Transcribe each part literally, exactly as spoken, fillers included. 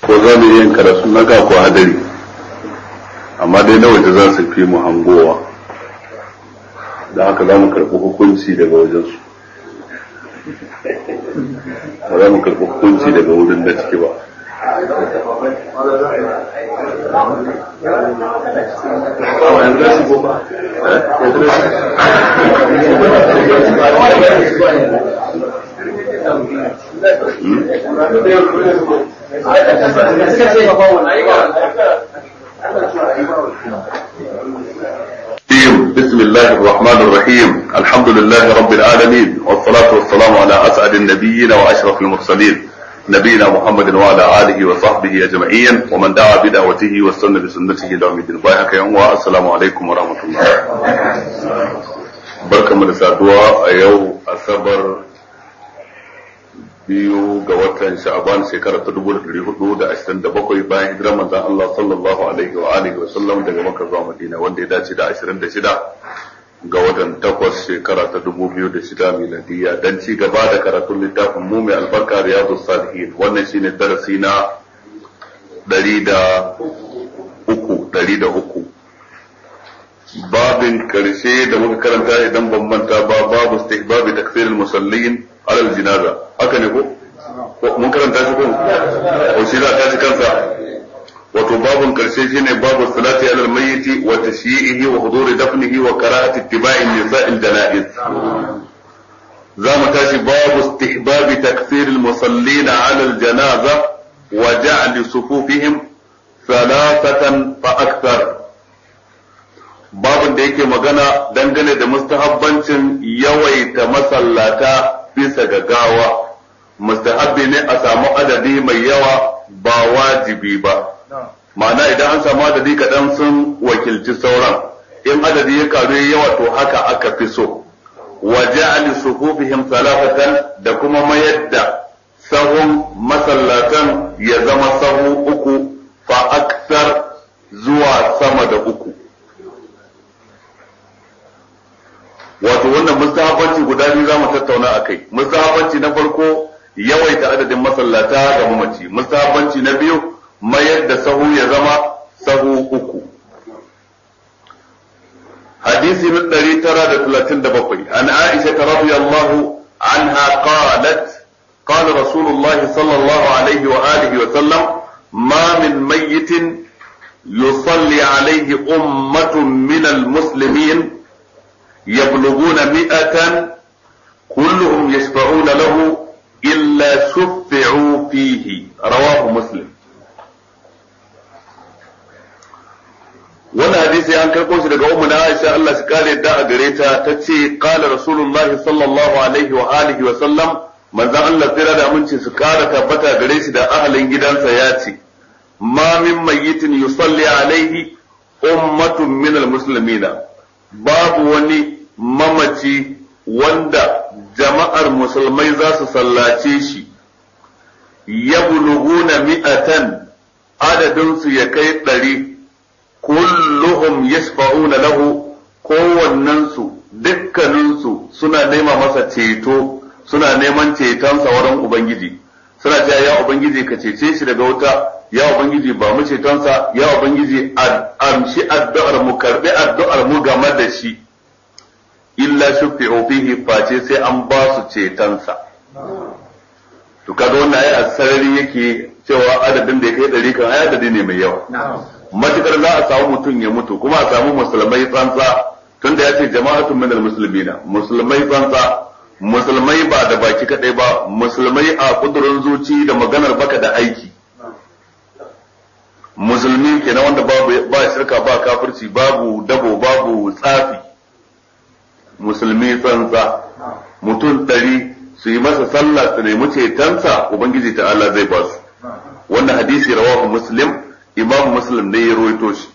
ko za mu yin karatu na ga ko hadari amma dai na waje za su fi mu hangowa da haka za mu karɓi hukunci daga wajensu ba za mu karɓi hukunci daga wurin da ciki ba بسم الله الرحمن الرحيم الحمد لله رب العالمين والصلاة والسلام على أسعد النبيين وأشرف المرسلين نبينا محمد وعلى آله وصحبه أجمعين ومن دعا بدعوته واستنى بسنته إلى يوم الدين. بايعك يوم السلام عليكم ورحمة الله. بركة من السادوة أيو أصبر biyu ga watan sha'aban shekara ta dubu da dari hudu da ashirin da bakwai bayan hijirar manzon Allah sallallahu alaihi wa alihi wa sallam daga Makka zuwa Madina wanda ya dace da ashirin da shida ga watan takwas shekara ta dubu biyu da shida miladiyya dan ci gaba da karatun littafin mu mai albarka Riyadus Salihin wannan shine darasi na ɗari da uku ɗari da uku babin karshe da muka karanta idan ban manta ba babu istihbabi takfiril musallin alal jinaza haka ne ko mun karanta shi ko ko shi za ta ci kansa wato babun karshe shine babu salati alal mayyiti wa tashyi'ihi wa huduri dafnihi wa qira'ati ittiba'i nisa'il janaiz za mu tashi babu istihbabi takfir al musallin ala al janaza wa ja'l sufufihim thalathatan fa akthar babun da yake magana dangane da mustahabbancin yawaita masallata bisa ga gawa mustahabbi ne a samu adadi mai yawa ba wajibi ba ma'ana idan an samu adadi kaɗan sun wakilci sauran in adadi ya karu yawa to haka aka fi so wa ja'al sufufihim salafatan da kuma mayar da sahun masallatan ya zama sahu uku fa aksar zuwa sama da uku wato wannan mustahabanci guda biyu za mu tattauna a kai mustahabanci na farko yawaita adadin masallata ga mamaci mustahabanci na biyu mayar da sahu ya zama sahu uku hadisi na ɗari tara da talatin da bakwai an aisha ta radiyallahu anha qalat qala rasulullahi sallallahu alaihi wa alihi wa sallam ma min mayyitin yusalli alaihi ummatun min al-muslimin يبلغون مئة كلهم يشفعون له إلا شفعوا فيه رواه مسلم wannan hadisi an karɓo shi daga ummu na Aisha Allah shi kare da a gare ta tace qala rasulullahi sallallahu alaihi wa alihi wa sallam manzon Allah tsira da aminci su kara tabbata gare shi da ahalin gidansa ya ce ma min mayyitin yusalli alaihi ummatun min almuslimina babu wani mamaci wanda jama'ar musulmai za su sallace shi ya buluguna mi'atan adadinsu ya kai ɗari kulluhum yashfa'una lahu kowannensu dukkaninsu suna nema masa ceto suna neman cetonsa wurin ubangiji suna cewa ya ubangiji ka cece shi daga wuta ya ubangiji ba mu cetonsa ya ubangiji amshi addu'ar mu karbi addu'ar mu game da shi illa shufi'u fihi face sai an ba su cetonsa to kaga wannan ai asarari yake cewa adadin da ya kai ɗari kan ai adadi ne mai yawa matukar za a samu mutum ya mutu kuma a samu musulmai tsantsa tunda ya ce jama'atun minal muslimina musulmai tsantsa musulmai ba da baki kadai ba musulmai a kudurin zuci da maganar baka da aiki musulmi kenan wanda babu ba shirka ba kafirci babu dabo babu tsafi musulmi tsantsa mutum ɗari su yi masa sallah su nemi cetonsa ubangiji ta'ala zai ba su wannan hadisi rawahu muslim imam muslim ne ya rawaito shi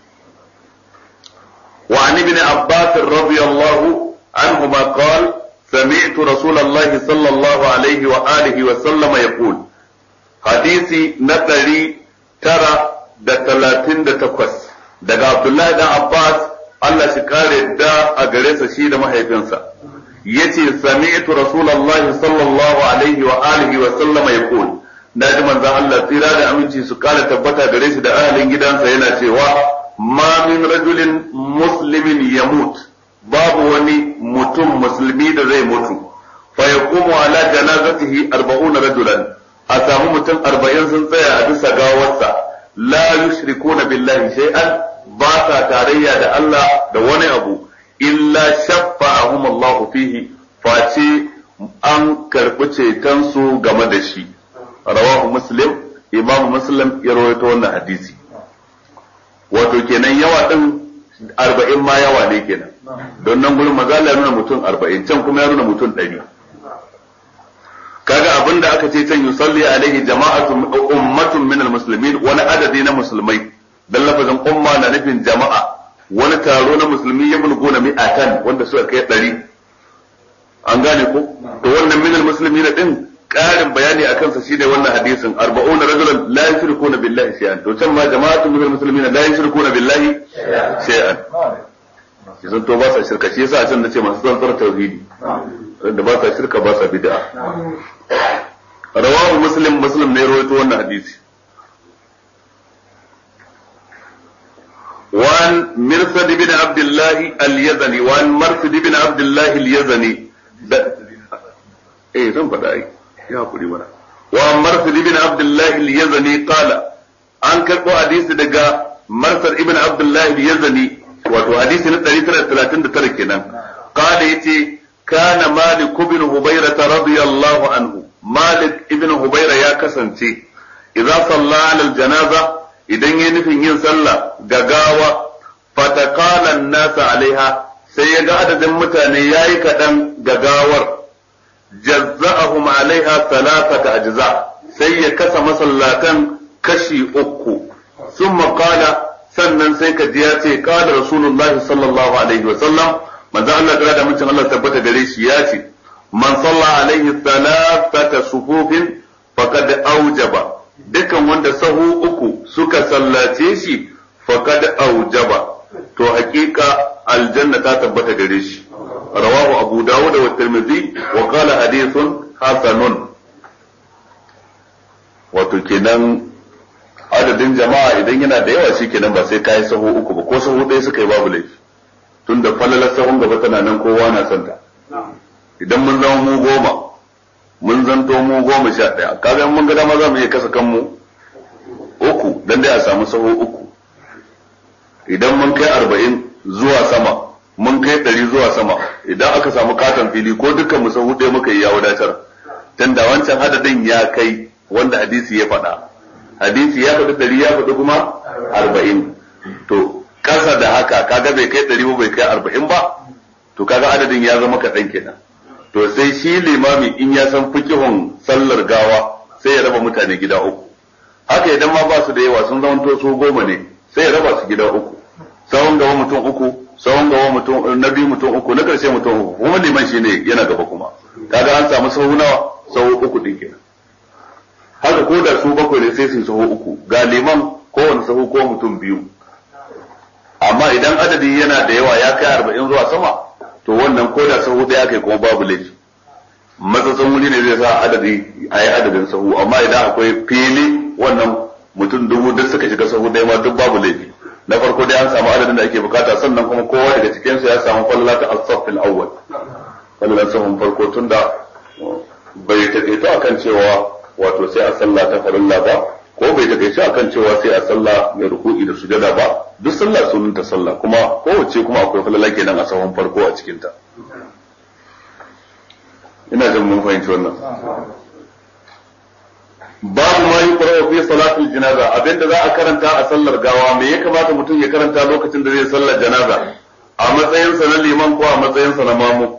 wa an ibn abbas radiyallahu anhuma qala سمعت رسول الله صلى الله عليه وآله وسلم يقول حديثي نتري ترى da talatin da takwas daga Abdullahi dan Abbas Allah shi kare da a gare sa shi da mahaifinsa yace sami'tu rasulullahi sallallahu alaihi wa alihi wa sallama yaqul na ji manzon Allah tsira da aminci su kara tabbata gare shi da ahalin gidansa yana cewa ma min rajulin muslimin yamut, babu wani mutum musulmi da zai mutu fa yaqumu ala janazatihi arba'una rajulan, a samu mutum arba'in sun tsaya a bisa gawarsa la yushrikuna billahi shay'an, ba sa tarayya da Allah da wani abu, illa shaffa'ahum Allah fihi, face an karɓi ceton su game da shi. Rawahu Muslim, Imam Muslim ya rawaito wannan hadisi. Wato kenan yawa din arba'in ma yawa ne kenan, don nan gurin maza ya nuna mutum arba'in, can kuma ya nuna mutum ɗari. Kaga abin da aka ce can yusalli alaihi jama'atun ummatun minal muslimin, wani adadi na musulmai, dan lafazin umma na nufin jama'a, wani taro na musulmi ya bulguna mi'atan wanda suka kai ɗari. An gane ko? To wannan minal muslimin din ƙarin bayani akan sa shine wannan hadisin arba'un rajulan la yushrikuna billahi shay'an, to can ma jama'atun minal muslimin la yushrikuna billahi shay'an. Yanzu to ba sa shirka, shi yasa a can nace masu tsantsar tauhidi da ba sa shirka ba sa bid'a. Rawahu Muslim, Muslim ne rawaito wannan hadisi. وعن مرثد بن عبد الله اليزني وعن مرثد بن عبد الله اليزني ايه زن فداي يا كوري mana وعن مرثد بن عبد الله اليزني قال an karbo hadisi daga Marsad ibn Abdullah al-Yazani, wato hadisi na ɗari tara da talatin da tara kenan. Qala yace kana Malik ibn Hubayra radiyallahu anhu, Malik ibn Hubayra ya kasance idza salla ala al-janaza, idan yayi nufin yin sallah ga gawa, fataqala an-nasa alaiha, sai ya ga adadin mutane yayi kadan ga gawar, jazza'ahum alaiha thalathata ajza, sai ya kasa masallatan kashi uku. Summa qala, sannan sai ka ji ya ce qala rasulullahi sallallahu alaihi wa sallam, manzo Allah da da mutum Allah tabbata gare shi ya ce man salla alaihi thalathata sufufin faqad aujaba, dukan wanda sahu uku suka sallace shi faqad aujaba, to hakika aljanna ta tabbata gare shi. Rawahu Abu Dawud wa Tirmidhi wa qala hadithun hasanun. Wato kenan adadin jama'a idan yana da yawa shi kenan ba sai kai sahu uku ba, ko sahu ɗaya suka yi babu laifi, tunda falalar sahun gaba tana nan kowa na santa. Idan mun zama mu goma, mun zanto mu goma sha ɗaya, kaga mun ga dama za mu iya kasa kanmu uku dan dai a samu sahu uku. Idan mun kai arba'in zuwa sama, mun kai ɗari zuwa sama, idan aka samu katon fili ko dukkan mu sahu ɗaya muka yi ya wadatar, tunda wancan adadin ya kai wanda hadisi ya faɗa. Hadisi ya faɗi ɗari, ya faɗi kuma arba'in. To kasa da haka kaga bai kai ɗari ba bai kai arba'in ba, to kaga adadin ya zama kaɗan kenan. To sai shi limami in ya san fikihun sallar gawa sai ya raba mutane gida uku. Haka idan ma ba su da yawa sun zama to su goma ne, sai ya raba su gida uku. Sawun gaba mutum uku, sawun gaba mutum na biyu mutum uku, na ƙarshe mutum uku, kuma liman shi ne yana gaba kuma. Kaga an samu sahu nawa? Sahu uku din kenan. Haka ko da su bakwai ne sai su sahu uku, ga liman kowane sahu ko mutum biyu. Amma idan adadi yana da yawa ya kai arba'in zuwa sama, to wannan ko da sahu ɗaya kai kuma babu laifi. Matsatsin wuri ne zai sa adadi a yi adadin sahu, amma idan akwai fili wannan mutum dubu duk suka shiga sahu ɗaya ma duk babu laifi. Na farko dai an samu adadin da ake bukata, sannan kuma kowa daga cikin su ya samu falala ta as-saffil awwal. Fallalan sahun farko tunda bai taƙaito akan cewa wato sai a sallah ta farilla ba, ko bai taƙaito akan cewa sai a sallah mai ruku'i da sujada ba, duk sallah sunan ta sallah, kuma kowace kuma akwai falala kenan a sahun farko a cikin ta. Ina jin mun fahimci wannan. Babu ma yuqra'u fi salatil janaza, abinda za a karanta a sallar gawa, me ya kamata mutum ya karanta lokacin da zai sallar janaza, a matsayin sa na liman ko a matsayin sa na mamu.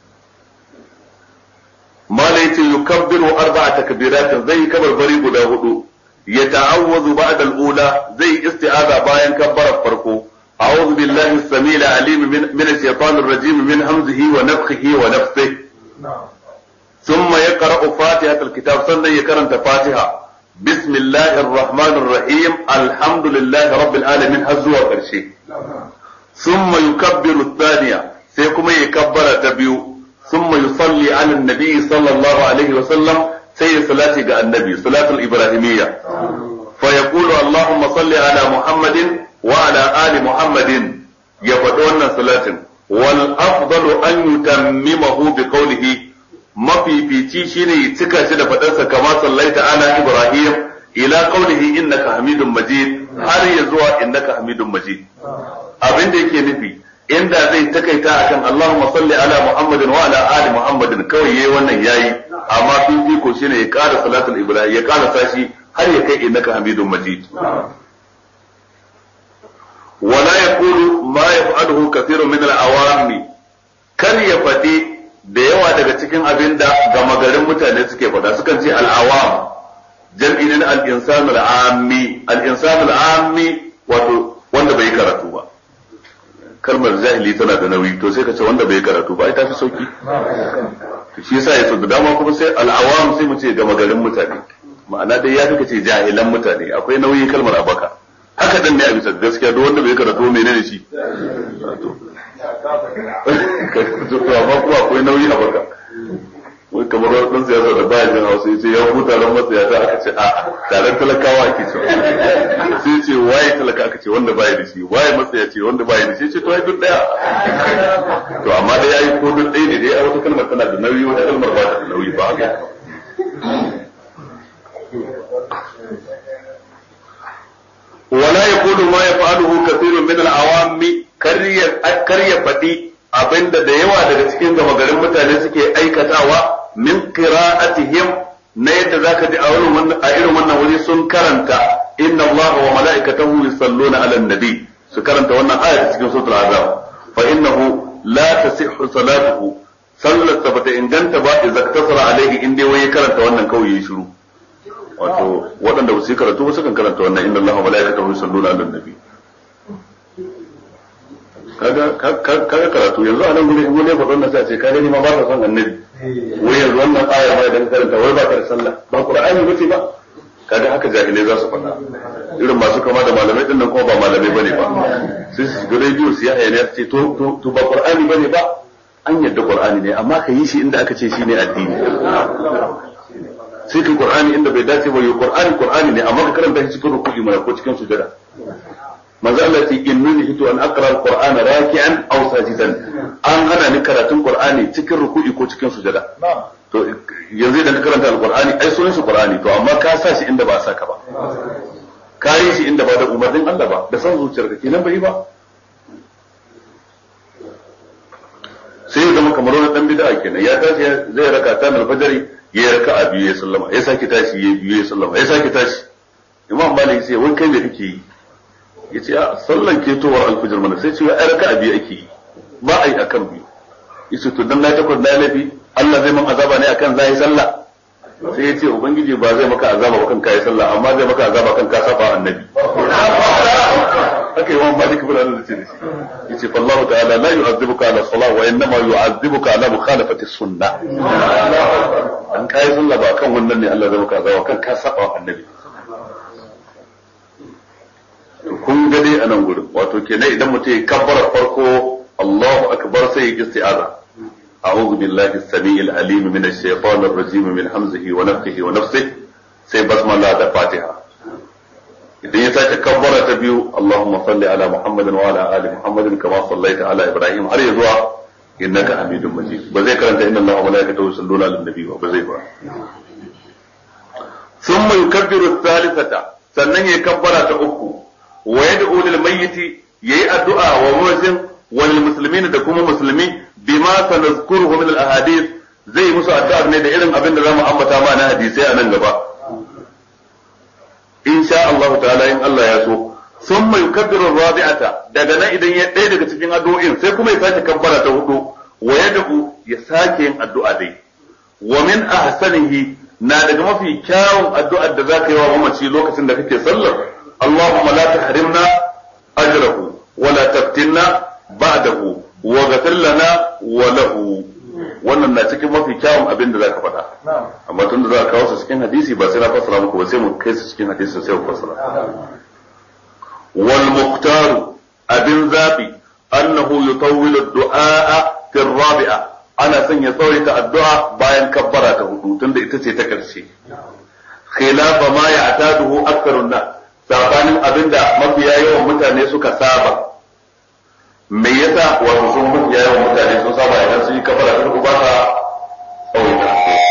Mala yace yukabbiru arba'a takbiratin, zai kabarbari guda hudu, ya ta'awwazu ba'da al-ula, zai isti'aza bayan kabbarar farko. A'udhu billahi as-sami'il 'alim min ash-shaytanir rajim min hamzihi wa nafthihi wa nafthihi. ثم يقرأ فاتحة الكتاب، سنة يقرأ فاتحة بسم الله الرحمن الرحيم الحمد لله رب العالمين هزوا قرشي. ثم يكبر الثانية، سيكم يكبر تبيو، ثم يصلي على النبي صلى الله عليه وسلم، sai ya salati ga annabi salatul ibrahimiyya fa yaqulu allahumma salli ala muhammadin wa ala ali muhammadin ya faɗi wannan salatin wal afdalu an yutammimahu bi qawlihi mafifici shine ya cika shi da faɗarsa kama sallaita ala ibrahim ila qawlihi innaka hamidun majid har ya zuwa innaka hamidun majid abin da yake nufi inda zai takaita akan Allahumma salli ala Muhammadin wa ala ali Muhammadin kawai yayi wannan yayi amma fifiko shine ya ƙara salatul ibrahim ya ƙara sashi har ya kai innaka hamidun majid wala yaqulu ma yaf'aluhu kathirun min al-awami kan ya fadi da yawa daga cikin abin da gama garin mutane suke fada sukan ce al-awam jam'i ne al-insan al-ammi al-insan al-ammi wato wanda bai karatu ba kalmar jahili tana da nauyi to sai ka ce wanda bai karatu ba ai tafi sauki shi yasa yaso da dama kuma sai al-awam sai mu ce gama garin mutane ma'ana dai ya fi ce jahilan mutane akwai nauyi kalmar abaka haka dan ne a bisa gaskiya duk wanda bai karatu menene shi to amma kuma akwai nauyi a baka wai kamar wani ɗan siyasa da baya jin hausa yace ya huta ran matsayata aka ce a taron talakawa ake ce sai ce waye talaka aka ce wanda baya da shi waye matsaya ce wanda baya da shi ce to ai duk daya to amma dai yayi ko duk ɗaya ne dai a wata kalmar tana da nauyi wata kalmar ba ta da nauyi ba haka wala yaqulu ma yaf'aluhu kathirun min al-awami kariya kariya fadi abinda da yawa daga cikin gama garin mutane suke aikatawa min qira'atihim na yadda zaka ji a wannan a irin wannan wuri sun karanta inna allaha wa mala'ikatahu yusalluna 'alan nabi su karanta wannan aya cikin suratul azab fa innahu la tasihhu salatuhu sallat bata inganta ba idza tasara alaihi inda wai karanta wannan kawai yayi shiru wato waɗanda ba su karatu ba sukan karanta wannan inna allaha wa mala'ikatahu yusalluna 'alan nabi kaga kaga karatu yanzu a nan gure in gure faɗon nan sai ce kaga ni ma ba ka son annabi wai yanzu wannan aya ba dan karanta wai ba ka da sallah ba qur'ani bace ba kaga haka jahilai za su faɗa irin masu kama da malamai din nan kuma ba malamai bane ba sai su shiga rediyo su yi hayaniya su ce to to to ba qur'ani bane ba an yadda qur'ani ne amma ka yi shi inda aka ce shine addini sai ka qur'ani inda bai dace ba yi qur'ani qur'ani ne amma ka karanta shi cikin ruku'i mai ko cikin sujada manzo Allah ce innuni hitu an aqra al-qur'ana raki'an aw sajidan an hana ni karatun qur'ani cikin ruku'i ko cikin sujada to yanzu idan ka karanta al-qur'ani ai sunan shi qur'ani to amma ka sa shi inda ba sa ka ba ka yi shi inda ba da umarnin Allah ba da san zuciyarka kenan bai ba sai ya zama kamar wani dan bid'a kenan ya tashi zai raka ta al-fajr ya raka a biyu ya sallama ya saki tashi ya biyu ya sallama ya saki tashi imam malik sai wai kai me kake yi yace a sallan ketowar alfijir mana sai ce ai raka'a biyu ake yi ba ai akan biyu yace to dan na takwas na lafi Allah zai man azaba ne akan zai sallah sai yace ubangiji ba zai maka azaba ba kan kai sallah amma zai maka azaba kan ka saba annabi haka yawan malik bin Allah ce yace fallahu ta'ala la yu'azzibuka ala salah wa innama yu'azzibuka ala mukhalafati sunnah an kai sallah ba kan wannan ne Allah zai maka azaba kan ka saba annabi kun ga dai a nan gurin wato kenan idan mutum ya kabbara farko Allahu akbar sai ya isti'aza a'udhu billahi as-sami'il alim min ash-shaytanir rajim min hamzihi wa nafthihi wa nafsihi sai basmala da fatiha idan ya sake kabbara ta biyu Allahumma salli ala Muhammadin wa ala ali Muhammadin kama sallaita ala Ibrahim har ya zuwa innaka hamidum majid ba zai karanta inna Allaha wa malaikatahu yusalluna ala nabi ba zai ba thumma yukabbiru ath-thalithata sannan ya kabbara ta uku wa yad'u lil mayyit yayi addu'a wa muwazin wal muslimin da kuma musulmi bima sanazkuruhu min al ahadith zai musu addu'a ne da irin abin da zamu ambata ma na hadisi a nan gaba insha Allah ta'ala in Allah ya so thumma yukabbiru rabi'ata daga nan idan ya ɗaya daga cikin addu'o'in sai kuma ya sake kabbara ta hudu wa yad'u ya sake yin addu'a dai wa min ahsanihi na daga mafi kyawun addu'ar da zaka yi wa mamaci lokacin da kake sallar اللهم لا تحرمنا أجره ولا تفتنا بعده وغفر لنا وله wannan na cikin mafi kyawun abin da zaka faɗa amma tun da za ka kawo su cikin hadisi ba sai na fassara muku ba sai mu kai su cikin hadisi sai mu fassara wal muqtar abin zabi annahu yutawwilu ad-du'a fi ar-rabi'a ana son ya tsawaita addu'a bayan kabbara ta hudu tunda ita ce ta karshe khilafa ma ya'taduhu aktharun nas sabanin abinda mafiya yawan mutane suka saba me yasa wato sun mafiya yawan mutane sun saba idan sun yi kabbara ta hudu ba ta tsawaita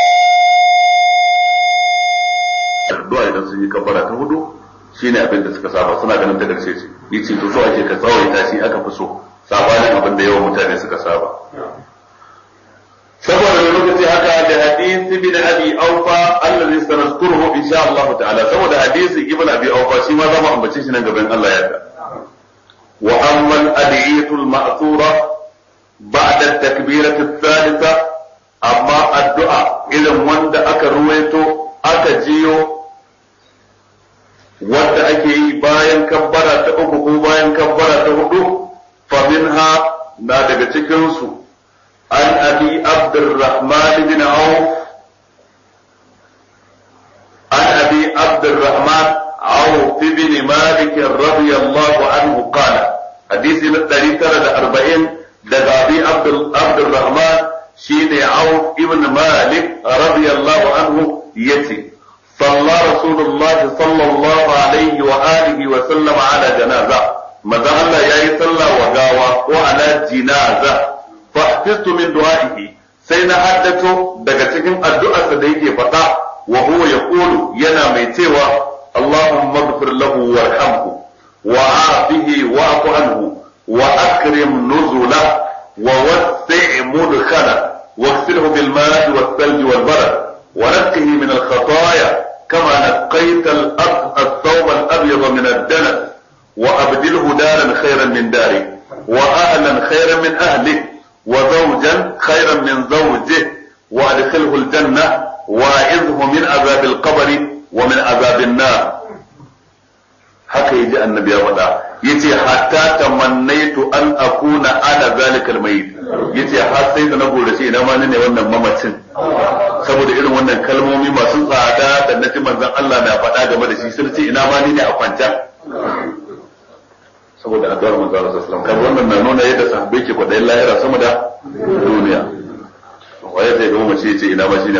addu'a idan sun yi kabbara ta hudu shine abin da suka saba suna ganin ta karshe ce yace to so ake ka tsawaita shi aka fi so sabanin abin da yawan mutane suka saba saboda lokaci haka da hadisi bin abi aufa allazi sanazkuruhu insha Allah ta'ala saboda hadisi ibn abi aufa shi ma zamu ambace shi nan gaban Allah ya ta wa amma al-adiyatu al-ma'thura ba'da at-takbirah ath-thalitha amma addu'a irin wanda aka ruwaito aka jiyo wanda ake yi bayan kabbara ta uku ko bayan kabbara ta hudu fa minha na daga cikin su عن أبي عبد الرحمن بن عوف عن أبي عبد الرحمن عوف بن مالك رضي الله عنه قال حديث الذي ترى أربعين لدى أبي عبد الرحمن شين عوف بن مالك رضي الله عنه يتي صلى رسول الله صلى الله عليه وآله وسلم على جنازة ماذا الله يا صلى وقاوى وعلى جنازة fahfistu min du'a'ihi sai na haddato daga cikin addu'arsa da yake faɗa wa huwa yaqulu yana mai cewa Allahumma ighfir lahu warhamhu wa afihi wa'fu anhu wa akrim nuzula wa wasi' mudkhala waghsilhu bil ma'i was thalji wal barad wa nakkihi min al khataaya kama naqqayta al thawb al abyad min ad danas wa abdilhu daran khayran min dari wa ahlan khayran min ahlihi وزوجا خيرا من زوجه وادخله الجنة واعذه من عذاب القبر ومن عذاب النار haka yaji annabi ya faɗa yace hatta tamannaitu an akuna ana zalikal mayit yace har sai da na gode shi ina ma ne wannan mamacin saboda irin wannan kalmomi masu tsada da naji manzon Allah na faɗa game da shi sai ce ina ma ne a kwanta saboda addu'ar manzo Allah sallallahu alaihi wasallam kan wannan na nuna yadda sahabbai ke kwadayin lahira sama da duniya waye zai goma mace yace ina ma shine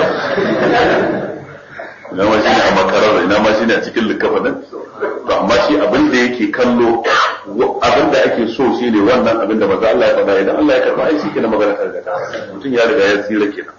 ina ma shine a makarar ina ma shine a cikin likafanin to amma shi abin da yake kallo abin da ake so shine wannan abin da manzo Allah ya faɗa idan Allah ya karba ai shi kenan magana ta riga mutum ya riga ya tsira kenan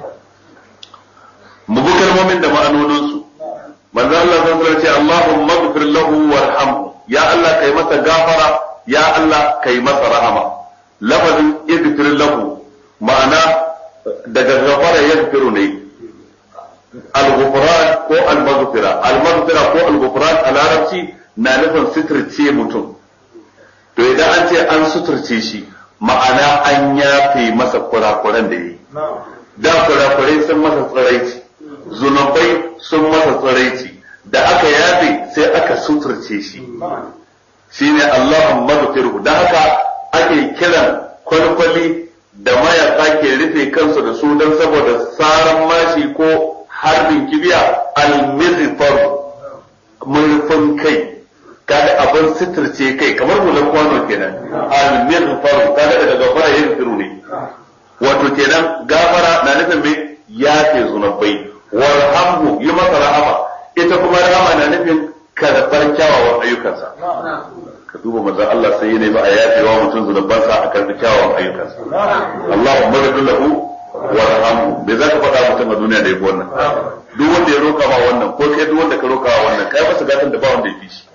mu bi kalmomin da ma'anonin su manzo Allah sallallahu alaihi wasallam ce Allahumma ighfir lahu warhamhu ya Allah kai masa gafara ya Allah kai masa rahama lafazin ighfir lahu ma'ana daga gafara yaghfiru ne al-ghufran ko al-maghfira al-maghfira ko al-ghufran a larabci na nufin suturce mutum to idan an ce an suturce shi ma'ana an yafe masa kurakuran da yi da kurakurai sun masa tsiraici zunubai sun masa tsiraici da aka yafe sai aka suturce shi shine Allahumma maghfirhu da haka ake kiran kwalkwali da mayaka ke rufe kansu da su don saboda saran mashi ko harbin kibiya al-mizfar murfin kai kada abin suturce kai kamar hulan kwano kenan al-mizfar kada daga gafara yin firu ne wato kenan gafara na nufin mai yafe zunubai warhamhu yi masa rahama ita kuma rahama na nufin karɓar kyawawan ayyukansa ka duba manzon Allah sai ne ba a yafe wa mutum zunubansa a karɓi kyawawan ayyukansa Allahumma ghfir lahu warhamhu bai za ka faɗa mutum a duniya da yafi wannan duk wanda ya roka ma wannan ko kai duk wanda ka roka wa wannan kai masa gatan da ba wanda ya fi shi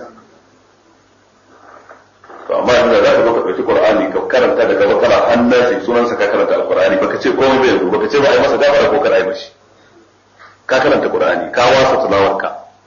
to amma yanzu za ka zo ka ɗauki Qur'ani ka karanta daga bakara hannasi sunansa ka karanta alqur'ani baka ce komai bai zo baka ce ba a yi masa gafara ko kar a yi mashi ka karanta Qur'ani ka wasa tilawarka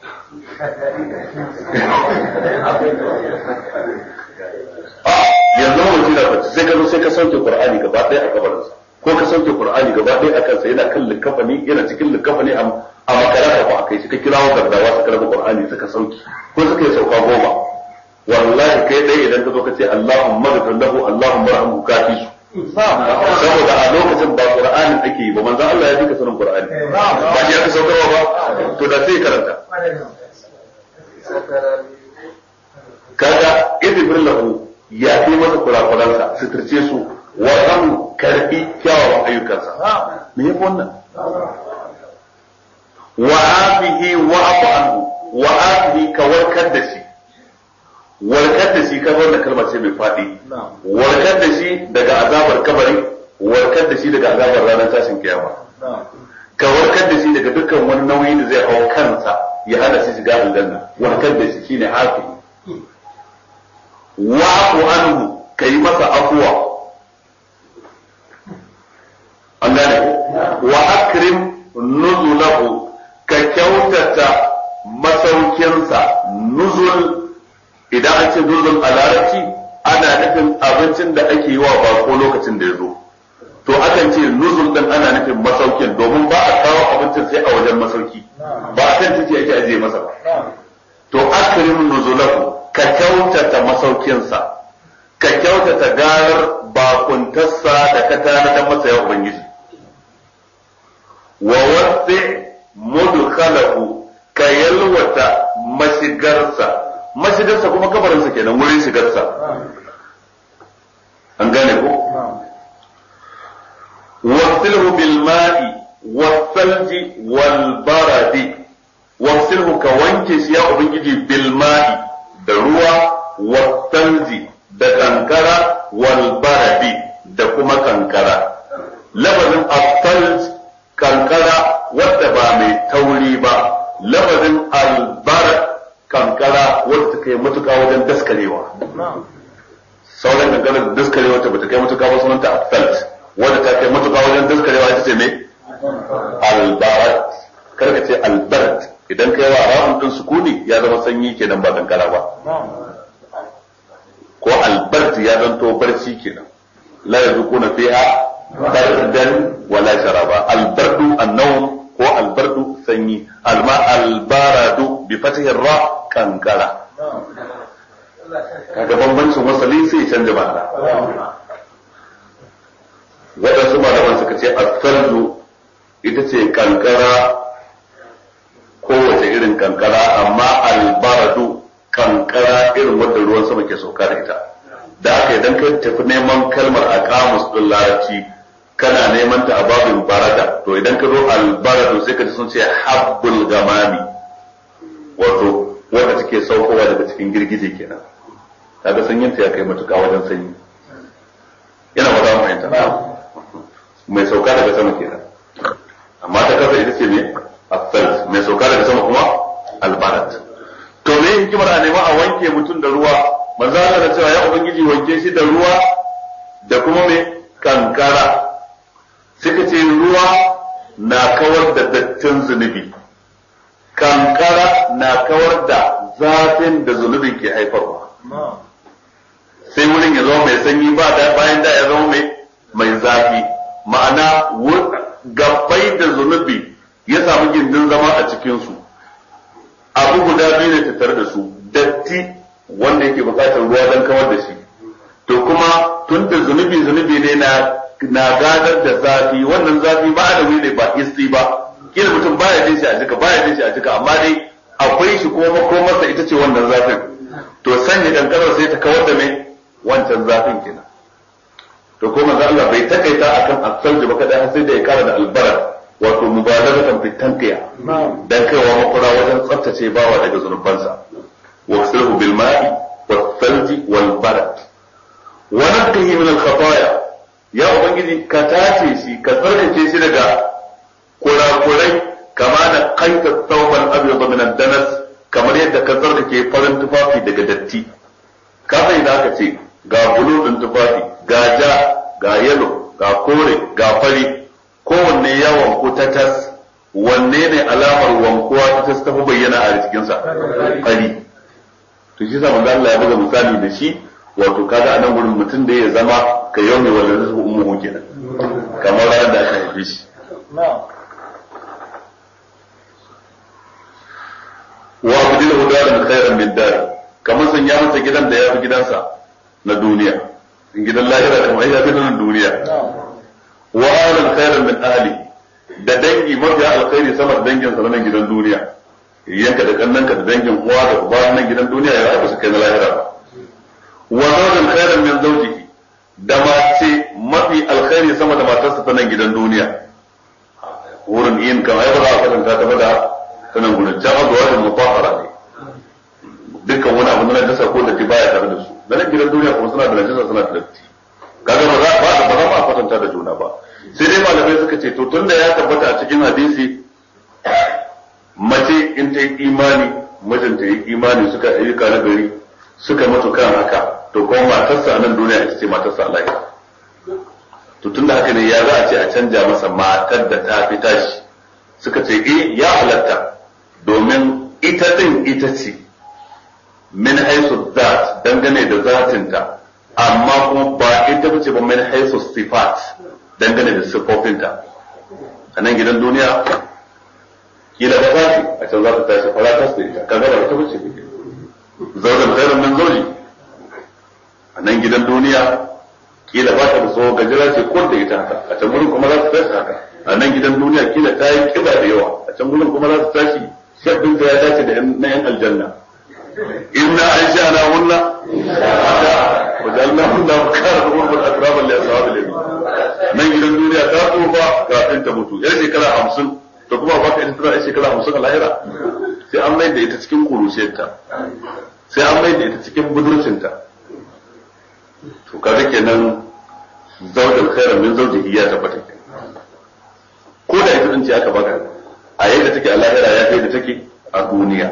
yanzu mutum da fata sai ka zo sai ka sauke Qur'ani gaba ɗaya a kabarinsa ko ka sauke Qur'ani gaba ɗaya a kansa yana kan likafani yana cikin likafani a makara ko a kai shi ka kirawo gardawa suka rabu Qur'ani suka sauki ko suka yi sauka goma wallahi kai dai idan ka zo ka ce Allahumma ghfir lahu Allahumma arhamhu ka fi su saboda a lokacin ba Qur'anin ake yi ba manzon Allah ya fika sanin Qur'ani ba shi aka saukarwa ba to da sai karanta kaga idbir lahu ya fi masa kurakuransa suturce su wa kan karbi kyawawan wannan wa afihi wa afu anhu wa afihi ka warkar da shi warkar da shi kan wannan kalma ce mai faɗi warkar da shi daga azabar kabari warkar da shi daga azabar ranar tashin kiyama ka warkar da shi daga dukkan wani nauyi da zai hau kansa ya hana shi shiga aljanna warkar da shi shine afi wa afu anhu kai masa afuwa an gane wa akrim nuzulahu ka kyautata masaukinsa nuzul idan an ce nuzul a larabci ana nufin abincin da ake yi wa bako lokacin da ya zo to akan ce nuzul din ana nufin masaukin domin ba a kawo abincin sai a wajen masauki ba a kan titi ake ajiye masa ba to akrim nuzulahu ka kyautata masaukinsa ka kyautata garar bakuntarsa da ka tanadar masa ya ubangiji wa wasi mudkhalahu ka yalwata mashigarsa mashigarsa kuma kabarinsa kenan wurin shigarsa an gane ko wasilhu bil ma'i wasalji wal baradi wasilhu ka wanke shi ya ubangiji bil ma'i da ruwa wasalji da kankara wal baradi da kuma kankara lafazin as-salj kankara wadda ba mai tauri ba lafazin al-barad kankara wadda ta kai matuka wajen daskarewa sauran kankarar daskarewa ta bata kai matuka ba sunanta as-salj wadda ta kai matuka wajen daskarewa ita ce mai al-barad karka ce al-barad idan kai wa ra'un din sukuni ya zama sanyi kenan ba kankara ba ko al-bard ya zanto barci kenan la yazquna fiha bardan wala sharaba al-bardu an-nawm ko al-bardu sanyi alma al-baradu bi fathi ra kankara kaga bambancin wasali sai canja ma'ana wadansu malaman suka ce as-salju ita ce kankara kowace irin kankara amma al-baradu kankara irin wanda ruwan sama ke sauka da ita da haka idan ka tafi neman kalmar a kamus din larabci kana neman ta a babin barada to idan ka zo albaradu sai ka ji sun ce habbul gamami wato wanda take saukowa daga cikin girgije kenan kaga sanyin ta ya kai matuƙa wajen sanyi yana ba za mu fahimta mai sauka daga sama kenan amma ta kasa ita ce me asal mai sauka daga sama kuma albarat to me hikimar a nema a wanke mutum da ruwa manzo Allah da cewa ya ubangiji wanke shi da ruwa da kuma me kankara suka ce ruwa na kawar da dattin zunubi kankara na kawar da zafin da zunubin ke haifarwa sai wurin ya zama mai sanyi ba da bayan da ya zama mai mai zafi ma'ana gabbai da zunubi ya samu gindin zama a cikinsu abu guda biyu ne tattare da su datti wanda yake bukatar ruwa don kawar da shi to kuma tun da zunubi zunubi ne na na gadar da zafi wannan zafi ba da ne ba isti ba kila mutum baya jin shi a jika baya jin shi a jika amma dai akwai shi kuma makomarsa ita ce wannan zafin to sanya kankarar sai ta kawar da mai wancan zafin kenan to ko manzo Allah bai takaita akan asalji ba kada sai da ya kara da albara wato mubalagatan fi tanqiya dan kaiwa makura wajen tsaftace bawa daga zunubansa واغسله بالماء والثلج والبرد ونقه من الخطايا يا ubangiji ka tace shi ka tsarkake shi daga kurakurai kama da qaita thawban abyad min ad-danas kamar yadda ka tsarkake farin tufafi daga datti ka sai da aka ce ga bulu din tufafi ga ja ga yellow ga kore ga fari kowanne yawon ko ta tas wanne ne alamar wankuwa ta tas tafi bayyana a cikin sa fari to shi sa manzo Allah ya buga misali da shi wato kaga a nan gurin mutum da ya zama ka yau ne wanda rizqu ummuhu kenan kamar ranar da aka haife shi wa abdilahu daran khairan min dar kamar san ya masa gidan da ya fi gidansa na duniya gidan lahira kamar ya fi nan duniya wa ahlan khairan min ahli da dangi mafiya alkhairi sama da dangin sa nan gidan duniya yanka da kannanka da dangin uwa da uba nan gidan duniya ya aka su kai na lahira ba wa zawjin khairan min zawjihi da mace mafi alkhairi sama da matarsa ta nan gidan duniya wurin yin kan ai ba za a kwatanta ta ba da sanan gurin can azwajin mutahhara ne dukkan wani abu na najasa ko datti baya tare da su da nan gidan duniya kuma suna da najasa suna da datti kaga ba za ba ba za a kwatanta da juna ba sai dai malamai suka ce to tunda ya tabbata a cikin hadisi mace in ta yi imani mijinta yi imani suka yi na gari suka mutu kan haka to kuma matarsa a nan duniya ita ce matarsa a lahira to tunda haka ne ya za a ce a canja masa matar da ta fi tashi suka ce eh ya halatta domin ita din ita ce min haisu zat dangane da zatinta amma kuma ba ita bace ba min haisu sifat dangane da sifofinta a nan gidan duniya kila ba zafi a can za ta tashi fara tas da ita kaga ba ita bace zauren khairan min zauji a nan gidan duniya kila ba ta da tsawo gajira ce ko da ita haka a can gurin kuma za ta tashi haka a nan gidan duniya kila ta yi kiba da yawa a can gurin kuma za ta tashi shaddin ta ya dace da na yan aljanna inna an sha na hunna wajalna hunna bukarar urbul atraban li ashabil yamin nan gidan duniya ta tsufa kafin ta mutu yar shekara hamsin to kuma ba ka ita tana shekara hamsin a lahira sai an mai da ita cikin kurusiyarta sai an mai da ita cikin budurcinta to kaga kenan zaujin khairan min zawjihi ya tabbata ko da ita din ce aka baka a yadda take a lahira ya kai da take a duniya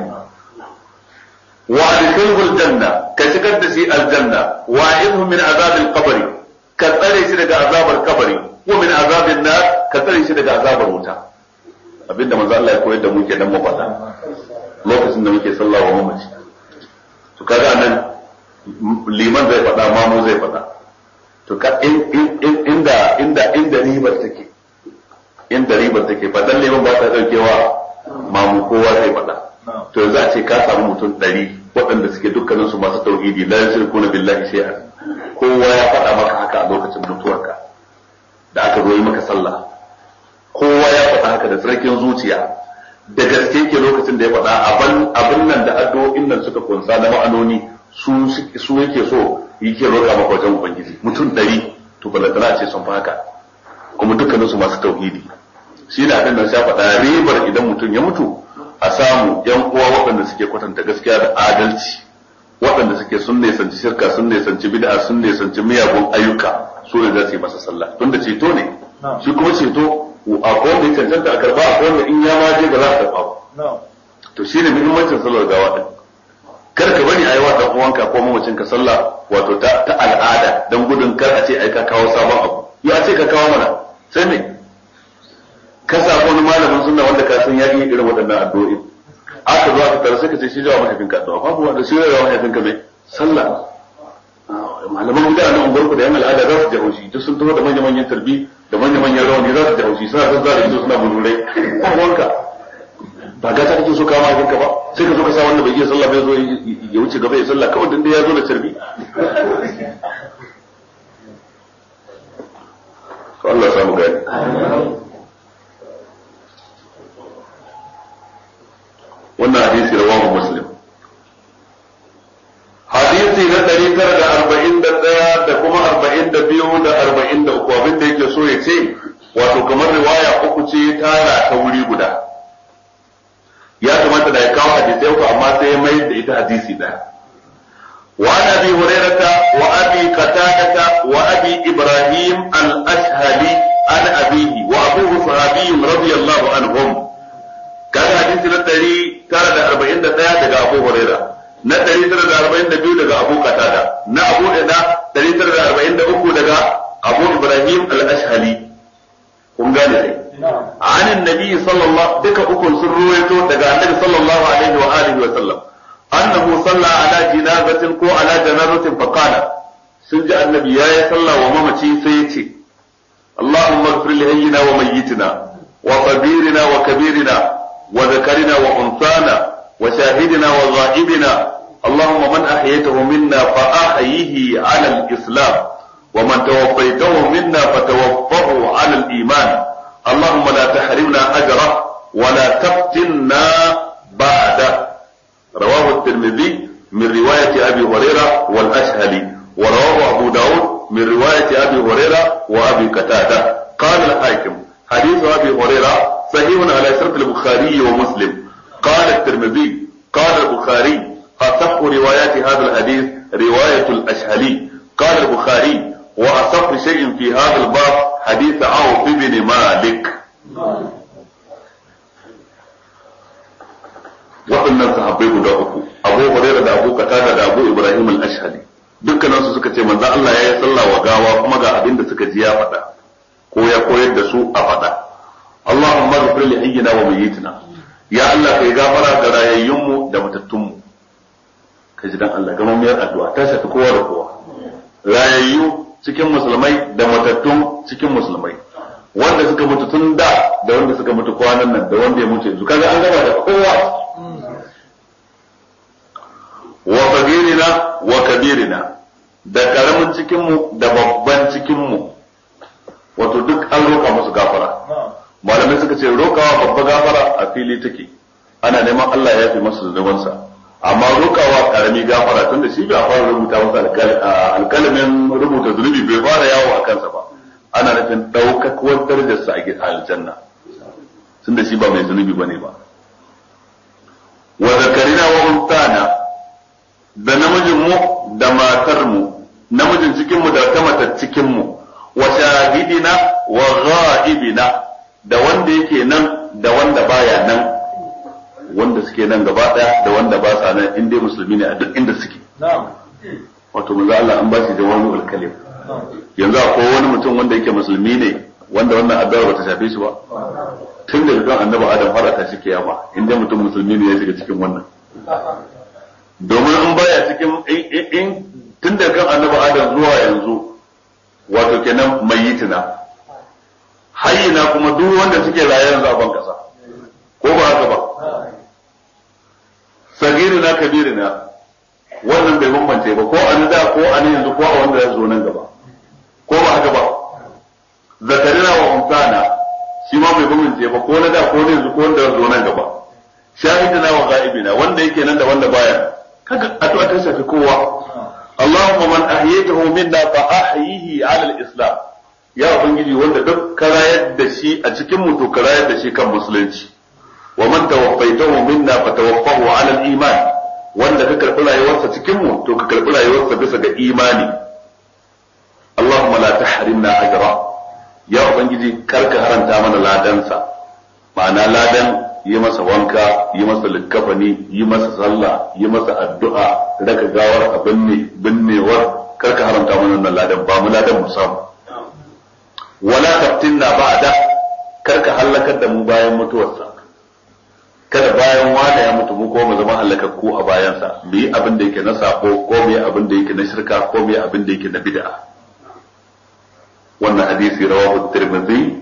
wa adkhilhu aljanna ka shigar da shi aljanna wa idhu min azab alqabr ka tsare shi daga azabar kabari ko min azabin nar ka tsare shi daga azabar wuta abinda manzo Allah ya koyar da mu kenan mu faɗa lokacin da muke sallah wa mamaci to kaga nan liman zai faɗa mamu zai faɗa to ka in in inda inda inda ribar take inda ribar take fadan liman ba ta daukewa mamu kowa zai faɗa to yanzu a ce ka samu mutum ɗari waɗanda suke dukkanin su masu tauhidi la yushrikuna billahi shay'an kowa ya faɗa maka haka a lokacin mutuwarka da aka zo yi maka sallah kowa ya faɗa haka da tsarkin zuciya da gaske ke lokacin da ya faɗa abin nan da addu'o'in nan suka kunsa na ma'anoni su su yake so yake roƙa maka wajen ubangiji mutum ɗari to balantana ce sun fa haka kuma dukkanin su masu tauhidi shi da abin nan sha faɗa ribar idan mutum ya mutu a samu yan uwa waɗanda suke kwatanta gaskiya da adalci waɗanda suke sun nesanci shirka sun nesanci bid'a sun nesanci miyagun ayyuka su ne za su yi masa sallah tunda ceto ne shi kuma ceto akwai wanda ya cancanta a karba akwai wanda in ya ma je ba za a karba ba to shine muhimmancin sallar gawa din kar ka bari a yi wa dan uwanka ko mamacin ka sallah wato ta, ta al'ada dan gudun kar a ce ai ka kawo sabon abu ya ce ka kawo mana sai me ka samu wani malamin sunna wanda ka san ya yi irin waɗannan addu'o'i aka zo aka tare sai ka ce shi jawa mahaifinka addu'a babu wanda shi jawa mahaifinka mai sallah malaman da nan ungurku da yan al'ada za su ji haushi duk sun taho da manya-manyan tarbi da manya-manyan rawani za su ji haushi suna zazza da ido suna bururai ba wanka ba ga ta kake so kama hakinka ba sai ka zo ka sa wanda bai iya sallah bai zo ya wuce gaba ya sallah kawai dan dai ya zo da tarbi to Allah ya samu gani wannan hadisi rawahu muslim hadisi na ɗari tara da arba'in da ɗaya da kuma arba'in da biyu da arba'in da uku abin da yake so ya ce wato kamar riwaya uku ce tara ta wuri guda ya kamata da ya kawo hadisai uku amma sai ya mayar da ita hadisi ɗaya wa abi hurairata wa abi qatadata wa abi ibrahim al-ashhali an abihi wa abuhu sahabiyyun radiyallahu anhum kaga hadisi na ɗari tara da arba'in da ɗaya daga abu hurairah na ɗari tara da arba'in da biyu daga Abu Qatada na Abu Ida ɗari tara da arba'in da uku daga Abu Ibrahim al-Ashhali kun gane ne an annabi sallallahu duka uku sun ruwaito daga annabi sallallahu alaihi wa alihi wa sallam annahu salla ala jinazatin ko ala janazatin fa qala sun ji annabi yayi sallah wa mamaci sai ya ce Allahumma ighfir li hayyina wa mayyitina wa kabirina wa kabirina wa zakarina wa unsana وشاهدنا وغائبنا اللهم من أحييته منا فأحيه على الإسلام ومن توفيته منا فتوفه على الإيمان اللهم لا تحرمنا أجره ولا تفتنا بعده رواه الترمذي من رواية أبي هريرة والأشهلي ورواه أبو داود من رواية أبي هريرة وأبي قتادة قال الحاكم حديث أبي هريرة sahihun ala shart al-bukhari wa muslim qala at-tirmidhi qala al-bukhari asah riwayat hadha al-hadith riwayat al-ashhali qala al-bukhari wa asah shay'in fi hadha al-bab hadith Auf ibn Malik. waɗannan sahabbai guda uku Abu Hurairah da Abu Qatada da Abu Ibrahim al-Ashhali dukkanansu suka ce manzon Allah ya yi sallah wa gawa kuma ga abin da suka ji ya faɗa ko ya koyar da su a faɗa. Allahumma ghfir li hayyina wa mayyitina, ya Allah kai gafara ga rayayyunmu da matattunmu. Kai ji dan Allah ga mamiyar addu'a ta shafi kowa da kowa, rayayyu cikin musulmai da matattun cikin musulmai, wanda suka mutu tun da da wanda suka mutu kwanan nan da wanda ya mutu yanzu, kaga an gaba da kowa. Wa sagirina wa kabirina, da karamin cikinmu da babban cikinmu, wato duk an roƙa musu gafara. Malamai suka ce roƙawa babba gafara a fili take, ana neman Allah ya fi masa zunubansa, amma roƙawa karami gafara tunda shi bai fara rubuta masa alƙalamin rubuta zunubi bai fara yawo a kansa ba, ana nufin ɗaukakuwar darajarsa a aljanna, tunda shi ba mai zunubi bane ba. Wa zakarina wa untana, da namijinmu da matarmu, namijin cikinmu da ta matar cikinmu, wa shahidina wa ghaibina, da wanda yake nan da wanda baya nan, wanda suke nan gaba daya da wanda ba sa nan, inda musulmi ne a duk inda suke. Wato manzo Allah an ba shi jawami ul kalim. Yanzu akwai wani mutum wanda yake musulmi ne wanda wannan addu'a bata shafe shi ba. Tun da kan annabi Adam har aka shi kiyama, inda mutum musulmi ne ya shiga cikin wannan. Domin in baya cikin in tun da kan annabi Adam zuwa yanzu, wato kenan mayyitina, hayyina kuma duk wanda suke raye yanzu a ban kasa, ko ba haka ba? Sagirina kabirina, wannan bai bambance ba, ko an da ko an yanzu ko a wanda ya zo nan gaba, ko ba haka ba? Zakarina wa umtana, shi ma bai bambance ba, ko na da ko yanzu ko wanda ya zo nan gaba. Shahidina wa ghaibina, wanda yake nan da wanda baya. Kaga addu'a ta shafi kowa. Allahumma man ahyaytahu minna fa ahyihi 'ala al-islam. Ya ubangiji wanda duk ka rayar da shi a cikin mu to ka rayar da shi kan musulunci. Wa man tawaffaytahu minna fa tawaffahu 'ala al-iman. Wanda ka karbi rayuwarsa cikin mu to ka karbi rayuwarsa bisa ga imani. Allahumma la tahrimna ajra. Ya ubangiji kar ka haranta mana ladansa. Ma'ana ladan yi masa wanka, yi masa likkafani, yi masa sallah, yi masa addu'a, raka gawar a binne, binnewar, karka haramta mana wannan ladan, ba mu ladan mu samu. Wala taftinna ba'da, karka halakar da mu bayan mutuwarsa. Kada bayan wanda ya mutu mu ko mu zama halakakku a bayansa, mu yi abin da yake na sako, ko mu yi abin da yake na shirka, ko mu yi abin da yake na bid'a. Wannan hadisi rawahu Tirmidhi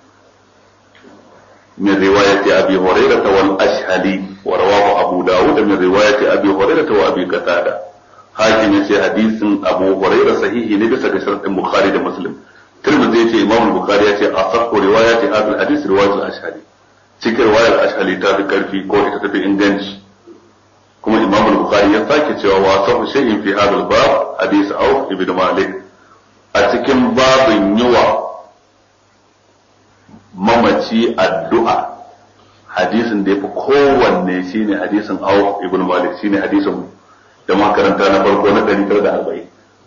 من رواية أبي هريرة والأشهلي ورواه أبو داود من رواية أبي هريرة وأبي قتادة. حاكم في حديث أبو هريرة صحيح نبي سكشرة البخاري ومسلم. ترمذي في إمام البخاري أصح رواية هذا الحديث رواية الأشهلي. تلك رواية الأشهلي تذكر في كوه تتبع إنجنش. كما إمام البخاري يساكت وأصح شيء في هذا الباب حديث عوف بن مالك. أتكم باب النوى mamaci addu'a, hadisin da ya fi kowanne shi ne hadisin Auf ibn Malik, shi ne hadisin da makaranta na farko na ɗari tara da arba'in.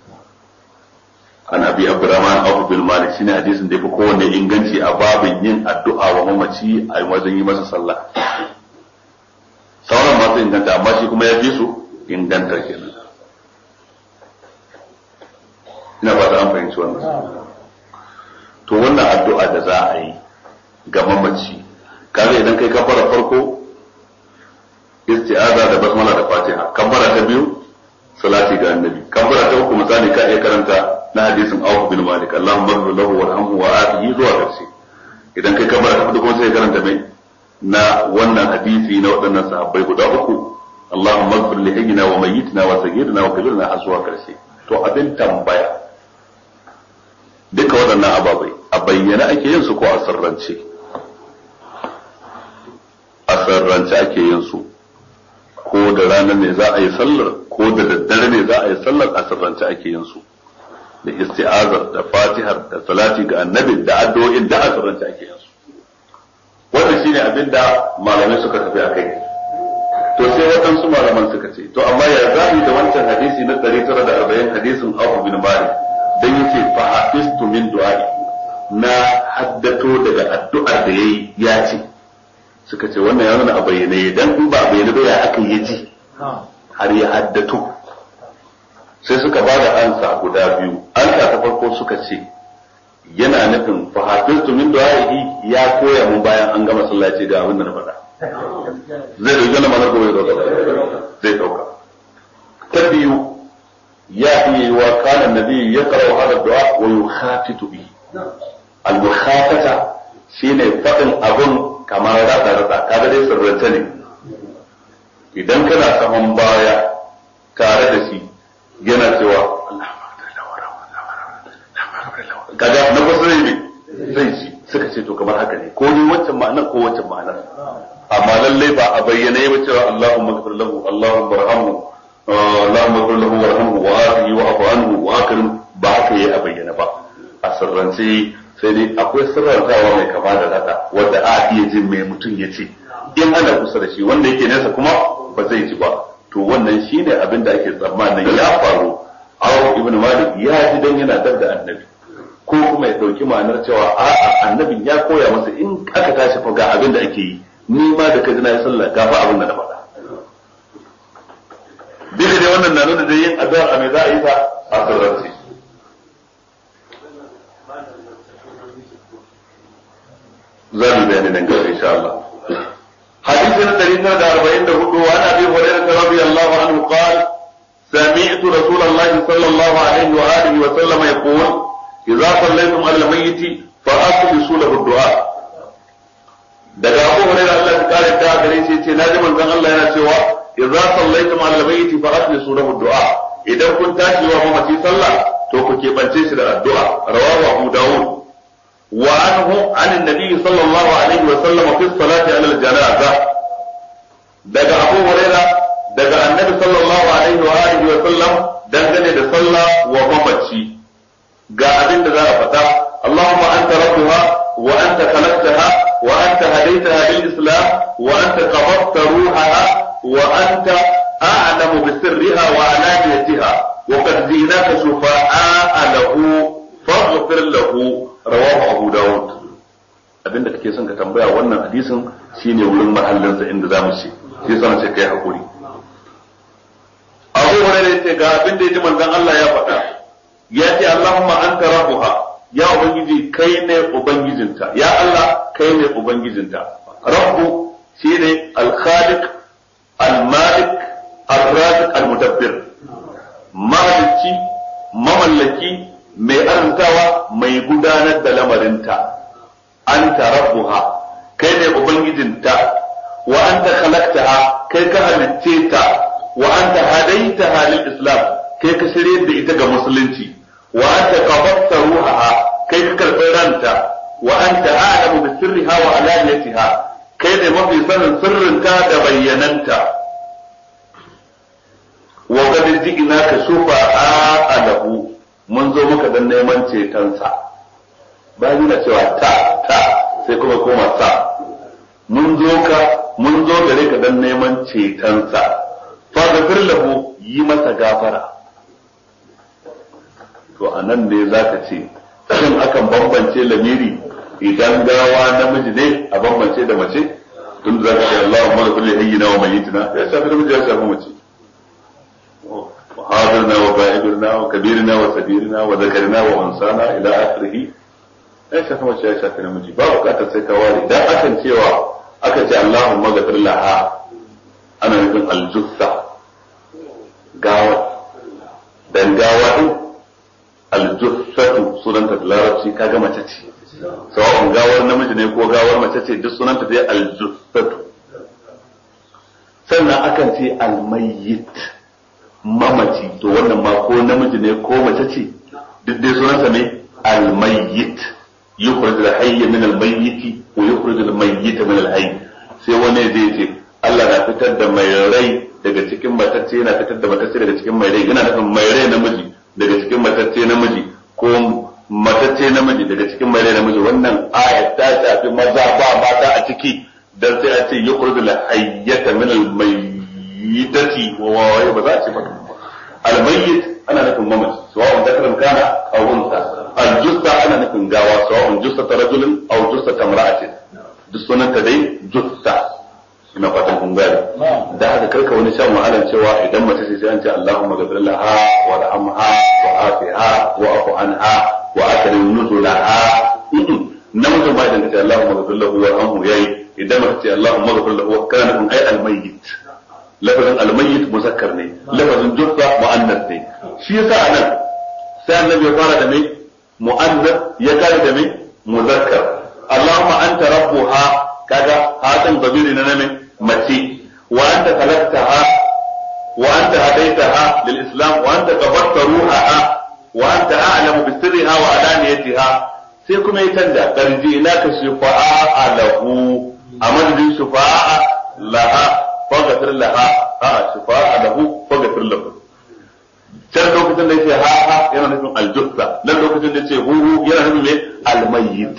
An abi Abdurrahman Auf ibn Malik shi ne hadisin da ya fi kowanne inganci a babin yin addu'a wa mamaci a wajen yi masa sallah. Sauran masu inganta, amma shi kuma ya fi su inganta kenan. Ina fata an fahimci wannan. To wannan addu'a da za a yi ga mamaci, kaga idan kai kabbara farko isti'aza da basmala da fatiha, kabbara ta biyu salati ga annabi, kabbara ta uku misali ka iya karanta na hadisin Auf bin Malik, Allahumma ighfir lahu warhamhu wa afihi zuwa karshe. Idan kai kabbara ta hudu kuma sai karanta mai na wannan hadisi na waɗannan sahabbai guda uku, Allahumma ighfir li hayyina wa mayyitina wa sayyidina wa kabirina har zuwa karshe. To abin tambaya, duka waɗannan ababai a bayyana ake yin su ko a sirrance? A sirrance ake yin su, ko da ranar ne za a yi sallar, ko da daddare ne za a yi sallar, a sirrance ake yin su, da isti'azar da fatihar da salati ga annabi da addu'o'in da a sirrance ake yin su. wannan shine abin da malamai suka tafi a kai. To sai waɗansu malaman suka ce to amma ya zaɓi da wancan hadisi na ɗari tara da arba'in hadisin Abu bin Malik dan yace fa hafistu min du'ai na haddato daga addu'ar da yayi ya ce suka ce wannan ya nuna a bayyane dan in ba a bayyane ba ya aka yi ji har ya haddato. Sai suka ba da ansa guda biyu. Ansa ta farko suka ce yana nufin fa hafistu min du'ai ya koya mun bayan an gama sallaci ga abin da na faɗa. Zai dauki wani mana gobe dauka zai dauka. Ta biyu ya iya yi wa kanan nabi ya karawa hada du'a wa yukhatitu bi. Al-mukhatata shine faɗin abun kamar rada rada kaga dai sirrance ne. Idan kana saman baya tare da shi yana cewa kaga na kusa ne zai ci suka ce to kamar haka ne ko ni wancan ma'anar ko wancan ma'anar amma lallai ba a bayyane ba cewa Allahumma ighfir lahu Allahumma arhamhu Allahumma ighfir lahu warhamhu wa afihi wa afu anhu wa akrim ba haka yayi a bayyana ba a sirrance sai dai akwai sirrantawa mai kama da haka wanda a iya jin mai mutum ya ce in ana kusa da shi wanda yake nesa kuma ba zai ji ba to wannan shine abin da ake tsammanin ya faru. Abu ibn Malik ya ji dan yana dab da annabi ko kuma ya dauki ma'anar cewa a'a annabin ya koya masa in aka tashi fa ga abin da ake yi ni ma da kaji na yi sallah ga fa abin da na faɗa. Bisa dai wannan na nuna da yin addu'ar a mai za a yi ta a sirrance. Za mu bayani nan gaba insha Allah. حديث الذين أربعين دهود وعن أبي هريرة رضي الله عنه قال سمعت رسول الله صلى الله عليه وآله وسلم يقول إذا صليتم على الميت فأخلصوا له الدعاء. daga Abu Hurairah Allah ya kare ta gare shi ce naji manzon Allah yana cewa idza sallaitum ala al-mayyit fa akhlisu lahu du'a idan kun tashi wa mamaci sallah to ku keɓance shi da addu'a rawahu Abu Dawud wa anhu an an-nabi sallallahu alaihi wa sallam fi salati ala al-janaza daga Abu Hurairah daga annabi sallallahu alaihi wa alihi wa sallam dangane da sallah wa mamaci ga abin da za a faɗa Allahumma anta rabbuha wa anta khalaqtaha wa anta hadaytaha lil islam wa anta qabadta ruhaha wa anta a'lamu bi sirriha wa alaniyatiha wa qad zinaka shufa'a lahu faghfir lahu rawahu Abu Dawud. Abinda kake son ka tambaya wannan hadisin shine wurin mahallinsa inda zamu ce shi yasa ce kai hakuri. Abu Hurairah yace ga abin da yaji manzon Allah ya faɗa yace Allahumma anta rabbuha ya ubangiji kai ne ubangijinta ya Allah kai ne ubangijinta. Rabbu shine al-khaliq al-malik ar-raziq al-mudabbir maliki mamallaki mai arantawa mai gudanar da lamarinta. Anta rabbuha kai ne ubangijinta wa anta khalaqtaha kai ka halicce ta wa anta hadaitaha lil islam kai ka shirye da ita ga musulunci wa anta qabadta ruhaha kai ka karɓi ranta wa anta a'lamu bi sirriha wa alaniyatiha kai ne mafi sanin sirrinta da bayyananta wa qad ji'naka shufa'a lahu mun zo muka dan neman cetonsa bayan da cewa ta ta sai kuma koma sa mun zo ka mun zo gare ka dan neman cetonsa fa gafir lahu yi masa gafara to anan ne zaka ce shin akan bambance lamiri idan gawa namiji ne a bambance da mace tun da zaka ce Allahumma ghfir li hayyina wa mayyitina ya shafi namiji ya shafi mace حاضرنا وبائبرنا وكبيرنا وصغيرنا وذكرنا وانثانا الى اخره ai shafi mace ya shafi namiji ba bukatar sai ka ware dan akan cewa aka ce Allahumma ghfir laha ana nufin aljussa gawa dan gawa din aljussatu sunanta da larabci kaga mace ce sawa'un gawar namiji ne ko gawar mace ce duk sunanta dai aljussatu sannan akan ce almayyit mamaci to wannan ma ko namiji ne ko mace ce duk dai sunansa ne almayyit yukhrij al-hayy min al-mayyit wa yukhrij al-mayyit min al-hayy sai wani zai ce Allah na fitar da mai rai daga cikin matacce yana fitar da matacce daga cikin mai rai yana nufin mai rai namiji daga cikin matacce namiji ko matacce namiji daga cikin mai rai namiji wannan ayat ta shafi maza ba mata a ciki ciki dan sai a ce yukhrijul hayyata min al-mayyitati wa wawaye ba za a ce ba al-mayyit ana nufin mamaci sawa'un dakaran kana aw unsa al-jussa ana nufin gawa sawa'un jussata rajulin aw jussata imra'atin duk sunanta dai jussa ina fatan kun gane da haka karka wani shan wahalar cewa idan mace ce sai an ce Allahumma ghfir laha wa rahamha wa afiha wa afu anha wa akrim nuzulaha namijin ba idan ka ce Allahumma ghfir lahu wa rahamhu yayi idan ka ce Allahumma ghfir lahu kana kun ai al-mayyit lafazin al-mayyit muzakkar ne lafazin jussa muannas ne shi yasa anan sai annabi ya fara da mai muannas ya kare da mai muzakkar Allahumma anta rabbuha kaga hatan babiri na name mace wa anta khalaqtaha wa anta hadaitaha lil islam wa anta qabarta ruhaha wa anta a'lamu bi sirriha wa alaniyatiha sai kuma ya tanda karji ina ka shifa'a lahu a madadin shifa'a laha faghfir laha a shifa'a lahu faghfir lahu can lokacin da yake ha ha yana nufin aljussa nan lokacin da yake hu yana nufin me almayyit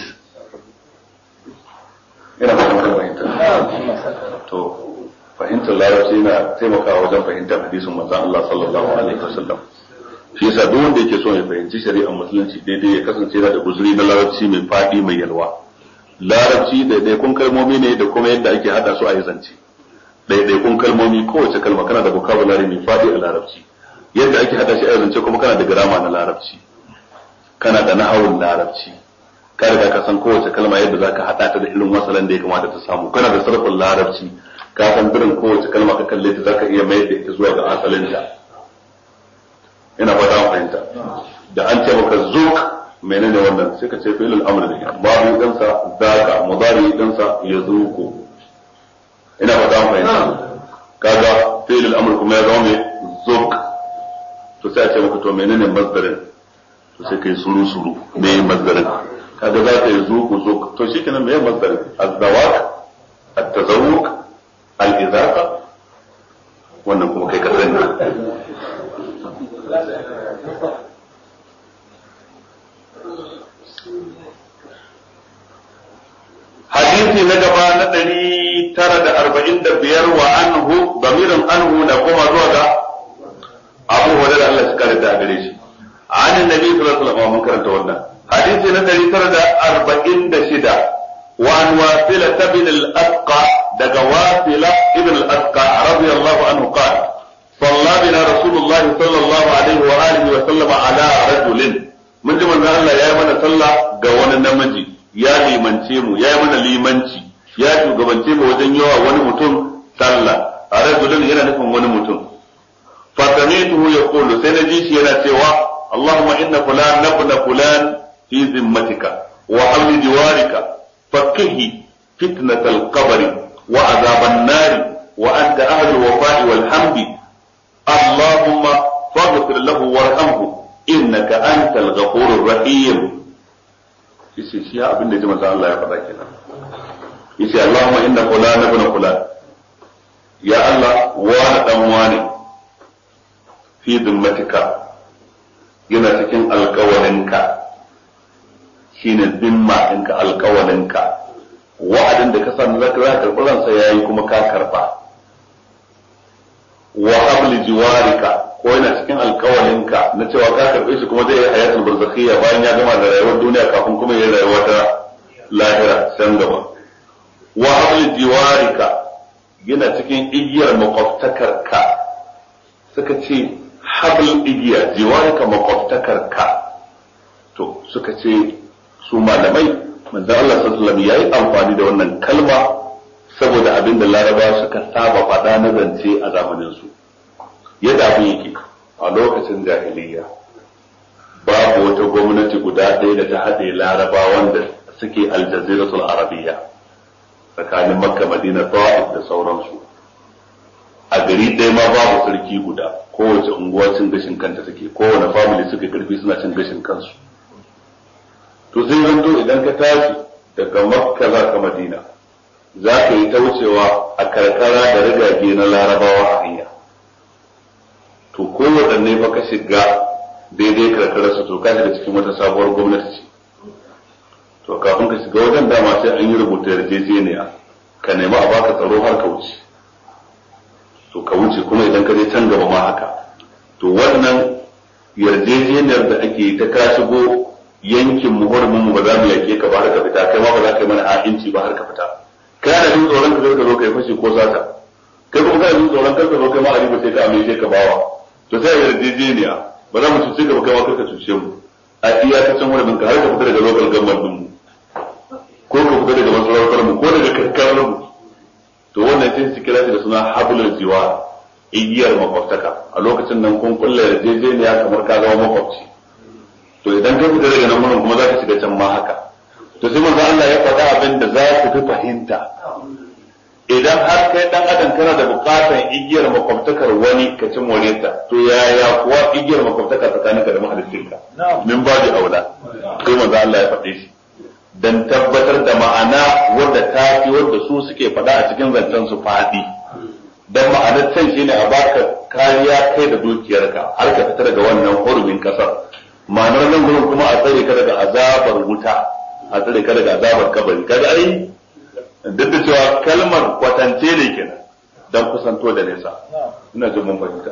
ina fahimtar fahimtar to fahimtar larabci yana taimakawa wajen fahimtar hadisin manzon Allah sallallahu alaihi wasallam shi yasa duk wanda yake so ya fahimci shari'ar musulunci daidai ya kasance yana da guzuri na larabci mai fadi mai yalwa larabci daidaikun kalmomi ne da kuma yadda ake hada su a yazance daidaikun kalmomi kowace kalma kana da vocabulary mai fadi a larabci yadda ake hada shi a yazance kuma kana da grammar na larabci kana da nahawun larabci ka riga ka san kowace kalma yadda zaka hada ta da irin wasalan da ya kamata ta samu kana da sarfin larabci ka san irin kowace kalma ka kalle ta zaka iya mayar da ita zuwa ga asalinta ina fata an fahimta da an ce maka zuk menene wannan sai ka ce fi'il al-amr ne babu dan sa zaka mudari dan sa yazuku ina fata an fahimta kaga fi'il al-amr kuma ya zama mai zuk to sai a ce maka to menene masdarin to sai kai suru suru me masdarin kaga za ka yi zuku zuku to shi kenan mai masdar az-zawaq at-tazawuq al-idaqa wannan kuma kai ka sani hadisi na gaba na ɗari tara da arba'in da biyar wa anhu damirin anhu na kuma zuwa ga Abu Hurairah Allah shi kare da gare shi an annabi sallallahu alaihi wasallam mun karanta wannan حديث ندري ترد أربعين دشدة وعن واصلة بن الأسقى دق واصلة ابن الأسقى رضي الله عنه قال صلى بنا رسول الله صلى الله عليه وآله وسلم على رجل من جمع الله يا من صلى قوان النمجي يا لمن تيمو يا من لمنتي يا شو قبن تيمو وجن يوا ونمتم صلى رجل هنا نفهم ونمتم فسمعته يقول سنجيش ينا سوا اللهم إن فلان ابن فلان في ذمتك وحمل جوارك فكه فتنة القبر وعذاب النار وأنت أهل الوفاء والحمد اللهم فاغفر له وارحمه إنك أنت الغفور الرحيم yace shi ya abin da ji manzo Allah ya faɗa kenan yace Allahumma inna fulan ibn fulan ya Allah wa dan wani fi dhimmatika yana cikin alƙawarinka shine zimma ɗinka alƙawarinka wa'adin da ka san za ka karɓi ransa yayi kuma ka karɓa wa habli jiwarika ko yana cikin alƙawarinka na cewa ka karɓe shi kuma zai yi hayatul barzakhiyya bayan ya gama da rayuwar duniya kafin kuma ya rayuwa ta lahira can gaba wa habli jiwarika yana cikin igiyar makwabtakarka suka ce habl igiya jiwarika makwabtakarka to suka ce su malamai manzo Allah sallallahu alaihi wasallam yayi amfani da wannan kalma saboda abin da Larabawa suka saba faɗa na zance a zamanin su yadda abin yake a lokacin jahiliya babu wata gwamnati guda ɗaya da ta haɗe Larabawan da suke aljaziratul arabiyya tsakanin Makka, Madina, Ta'if da sauransu a gari ɗaya ma babu sarki guda kowace unguwa cin gashin kanta take kowane family suka karfi suna cin gashin kansu to sai zanto idan ka tashi daga Makka za ka Madina za ka yi ta wucewa a karkara da rigage na Larabawa a hanya to kowaɗanne fa ka shiga daidai karkarar su to ka shiga cikin wata sabuwar gwamnati ce to kafin ka shiga wajen dama sai an yi rubuta yarjejeniya ka nemi a baka tsaro har ka wuce to ka wuce kuma idan ka je can gaba ma haka to wannan yarjejeniyar da ake ta ka shigo yankin mu hurumin mu ba za mu yake ka ba har ka fita kai ma ba za ka yi mana ha'inci ba har ka fita kai da jin tsoron ka zo ka zo kai fashi ko sata kai kuma kana jin tsoron kar ka zo kai ma a riba sai ka amince ka bawa to sai yarjejeniya ba za mu cuce ka ba kai ma kar ka cuce mu a iyakacin hurumin ka har ka fita daga local government din mu ko ka fita daga masarautar mu ko daga karkarar mu to wannan sai su kira shi da suna hablul jiwa igiyar makwabtaka a lokacin nan kun kulla yarjejeniya kamar ka zama makwabci to idan ka fita daga nan wurin kuma za ka shiga can ma haka to sai manzo Allah ya faɗa abin da za ku fi fahimta idan har kai dan adam kana da bukatan igiyar makwabtakar wani ka cin wani ta to yaya kuwa igiyar makwabtaka tsakaninka da mahaliccinka min babu aula sai manzo Allah ya faɗe shi dan tabbatar da ma'ana wanda ta fi wanda su suke faɗa a cikin zancen su faɗi dan ma'anar can shine a baka kariya kai da dukiyarka har ka fita daga wannan hurumin kasar ma'anar nan gurin kuma a tsare ka daga azabar wuta a tsare ka daga azabar kabari kaga ai duk da cewa kalmar kwatance ne kenan dan kusanto da nesa ina jin mun fahimta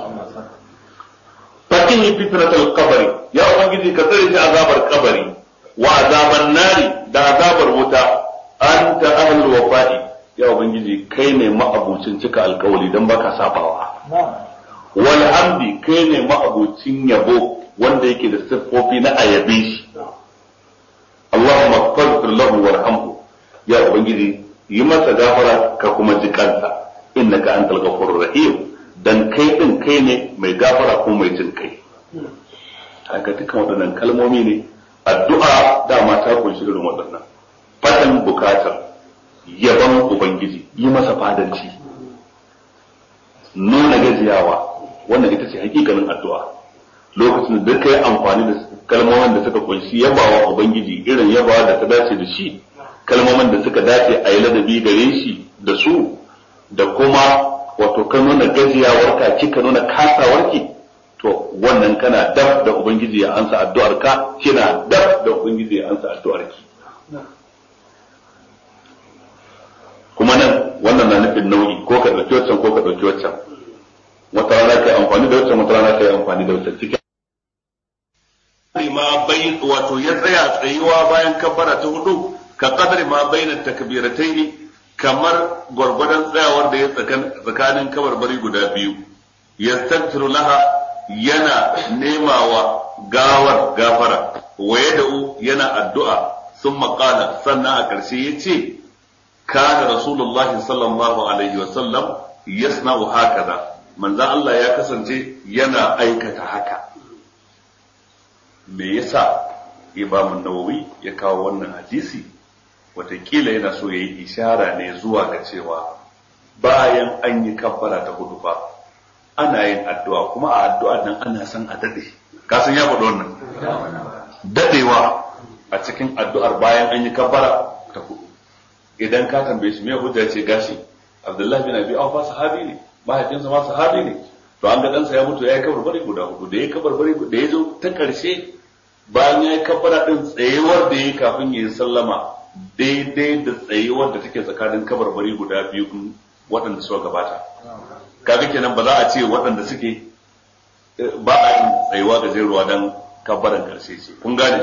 fakihi fitnatul qabri ya ubangiji ka tsare shi azabar kabari wa azaban nari da azabar wuta anta ahlul wafa'i ya ubangiji kai ne ma'abucin cika alkawali dan baka sabawa wal hamdi kai ne ma'abucin yabo wanda yake da siffofi na ayabe shi Allahumma faghfir lahu warhamhu ya ubangiji yi masa gafara ka kuma ji kansa innaka antal ghafurur rahim dan kai din kai ne mai gafara ko mai jin kai haka dukkan waɗannan kalmomi ne addu'a dama ta kunshi irin waɗannan fatan bukatar yaban ubangiji yi masa fadanci nuna gajiyawa wannan ita ce hakikanin addu'a lokacin da kai amfani da kalmomin da suka kunshi yabawa ubangiji irin yabawa da ta dace da shi kalmomin da suka dace a yi ladabi gare shi da su da kuma wato ka nuna gajiyawarka kika nuna kasawarki to wannan kana dab da ubangiji ya ansa addu'ar ka kina dab da ubangiji ya ansa addu'ar ki kuma nan wannan na nufin nau'i ko ka dauki wancan ko ka dauki wancan wata rana kai amfani da wancan wata rana kai amfani da wancan cikin ma bai wato ya tsaya tsayuwa bayan kabbara ta hudu ka kadari ma baina takbiratayn kamar gwargwadon tsayawar da ya tsakanin kabarbari guda biyu yastaghfiru laha yana nemawa gawar gafara wa yad'u yana addu'a thumma qala sannan a ƙarshe yace kana rasulullahi sallallahu alaihi wa sallam yasna'u hakaza manzo Allah ya kasance yana aikata haka me yasa Imam Nawawi ya kawo wannan hadisi watakila yana so yayi ishara ne zuwa ga cewa bayan an yi kabbara ta hudu fa ana yin addu'a kuma a addu'a nan ana san a dade ka san ya faɗi wannan dadewa a cikin addu'ar bayan an yi kabbara ta hudu idan ka tambaye shi me hujja ce gashi Abdullahi bin Abi Awfa sahabi ne mahaifinsa ma sahabi ne to an ga ɗansa ya mutu ya yi kabarbari guda hudu da ya yi kabarbari da ya zo ta ƙarshe bayan ya yi kabbara ɗin tsayuwar da ya yi kafin ya yi sallama daidai da tsayuwar da take tsakanin kabarbari guda biyu waɗanda suka gabata kaga kenan ba za a ce waɗanda suke ba a yin tsayuwa gajeruwa don kabbaran ƙarshe ce kun gane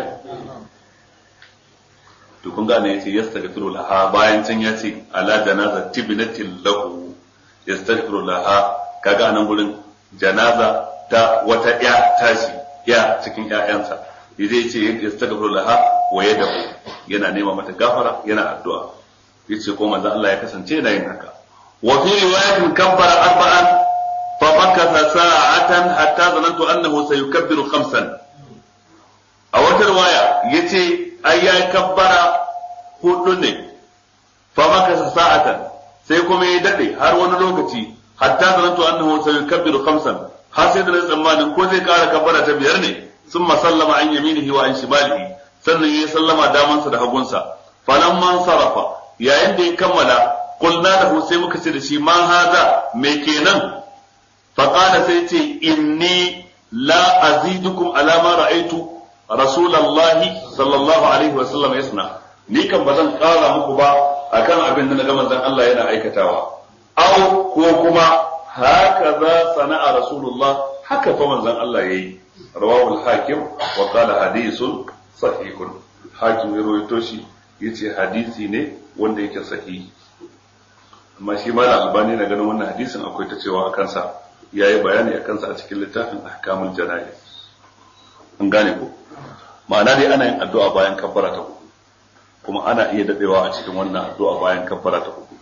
to kun gane ya ce yastaghfiru laha bayan can ya ce ala janaza tibnatil lahu yastaghfiru laha kaga anan gurin janaza ta wata ya tashi ya cikin ƴaƴansa yaje ce yastaghfiru laha wa yadahu yana nema mata gafara yana addu'a yace ko manzo Allah ya kasance yana yin haka wa fi riwayatin kabbara arba'an fa makatha sa'atan hatta zanantu annahu sayukabbiru khamsan a wata riwaya yace ai ya kabbara hudu ne fa makatha sa'atan sai kuma ya dade har wani lokaci hatta zanantu annahu sayukabbiru khamsan har sai da tsammanin ko zai kara kabbara ta biyar ne summa sallama an yaminihi wa an shimalihi sannan ya sallama damansa da hagunsa falamman sarafa yayin da ya kammala qulna lahu sai muka ce da shi ma hada me kenan fa qala sai ce inni la azidukum ala ma ra'aytu rasulullahi sallallahu alaihi wa sallam yasna ni kan bazan kara muku ba akan abin da naga manzon Allah yana aikatawa au ko kuma haka za sana'a rasulullah haka fa manzon Allah yayi rawahu al-hakim wa qala hadithun sahihun hakim ya rawaito shi yace hadisi ne wanda yake sahihi amma shi ma albani na ganin wannan hadisin akwai ta cewa akan sa yayi bayani akan sa a cikin littafin ahkamul jana'iz an gane ko ma'ana dai ana yin addu'a bayan kabbara ta uku kuma ana iya dadewa a cikin wannan addu'a bayan kabbara ta uku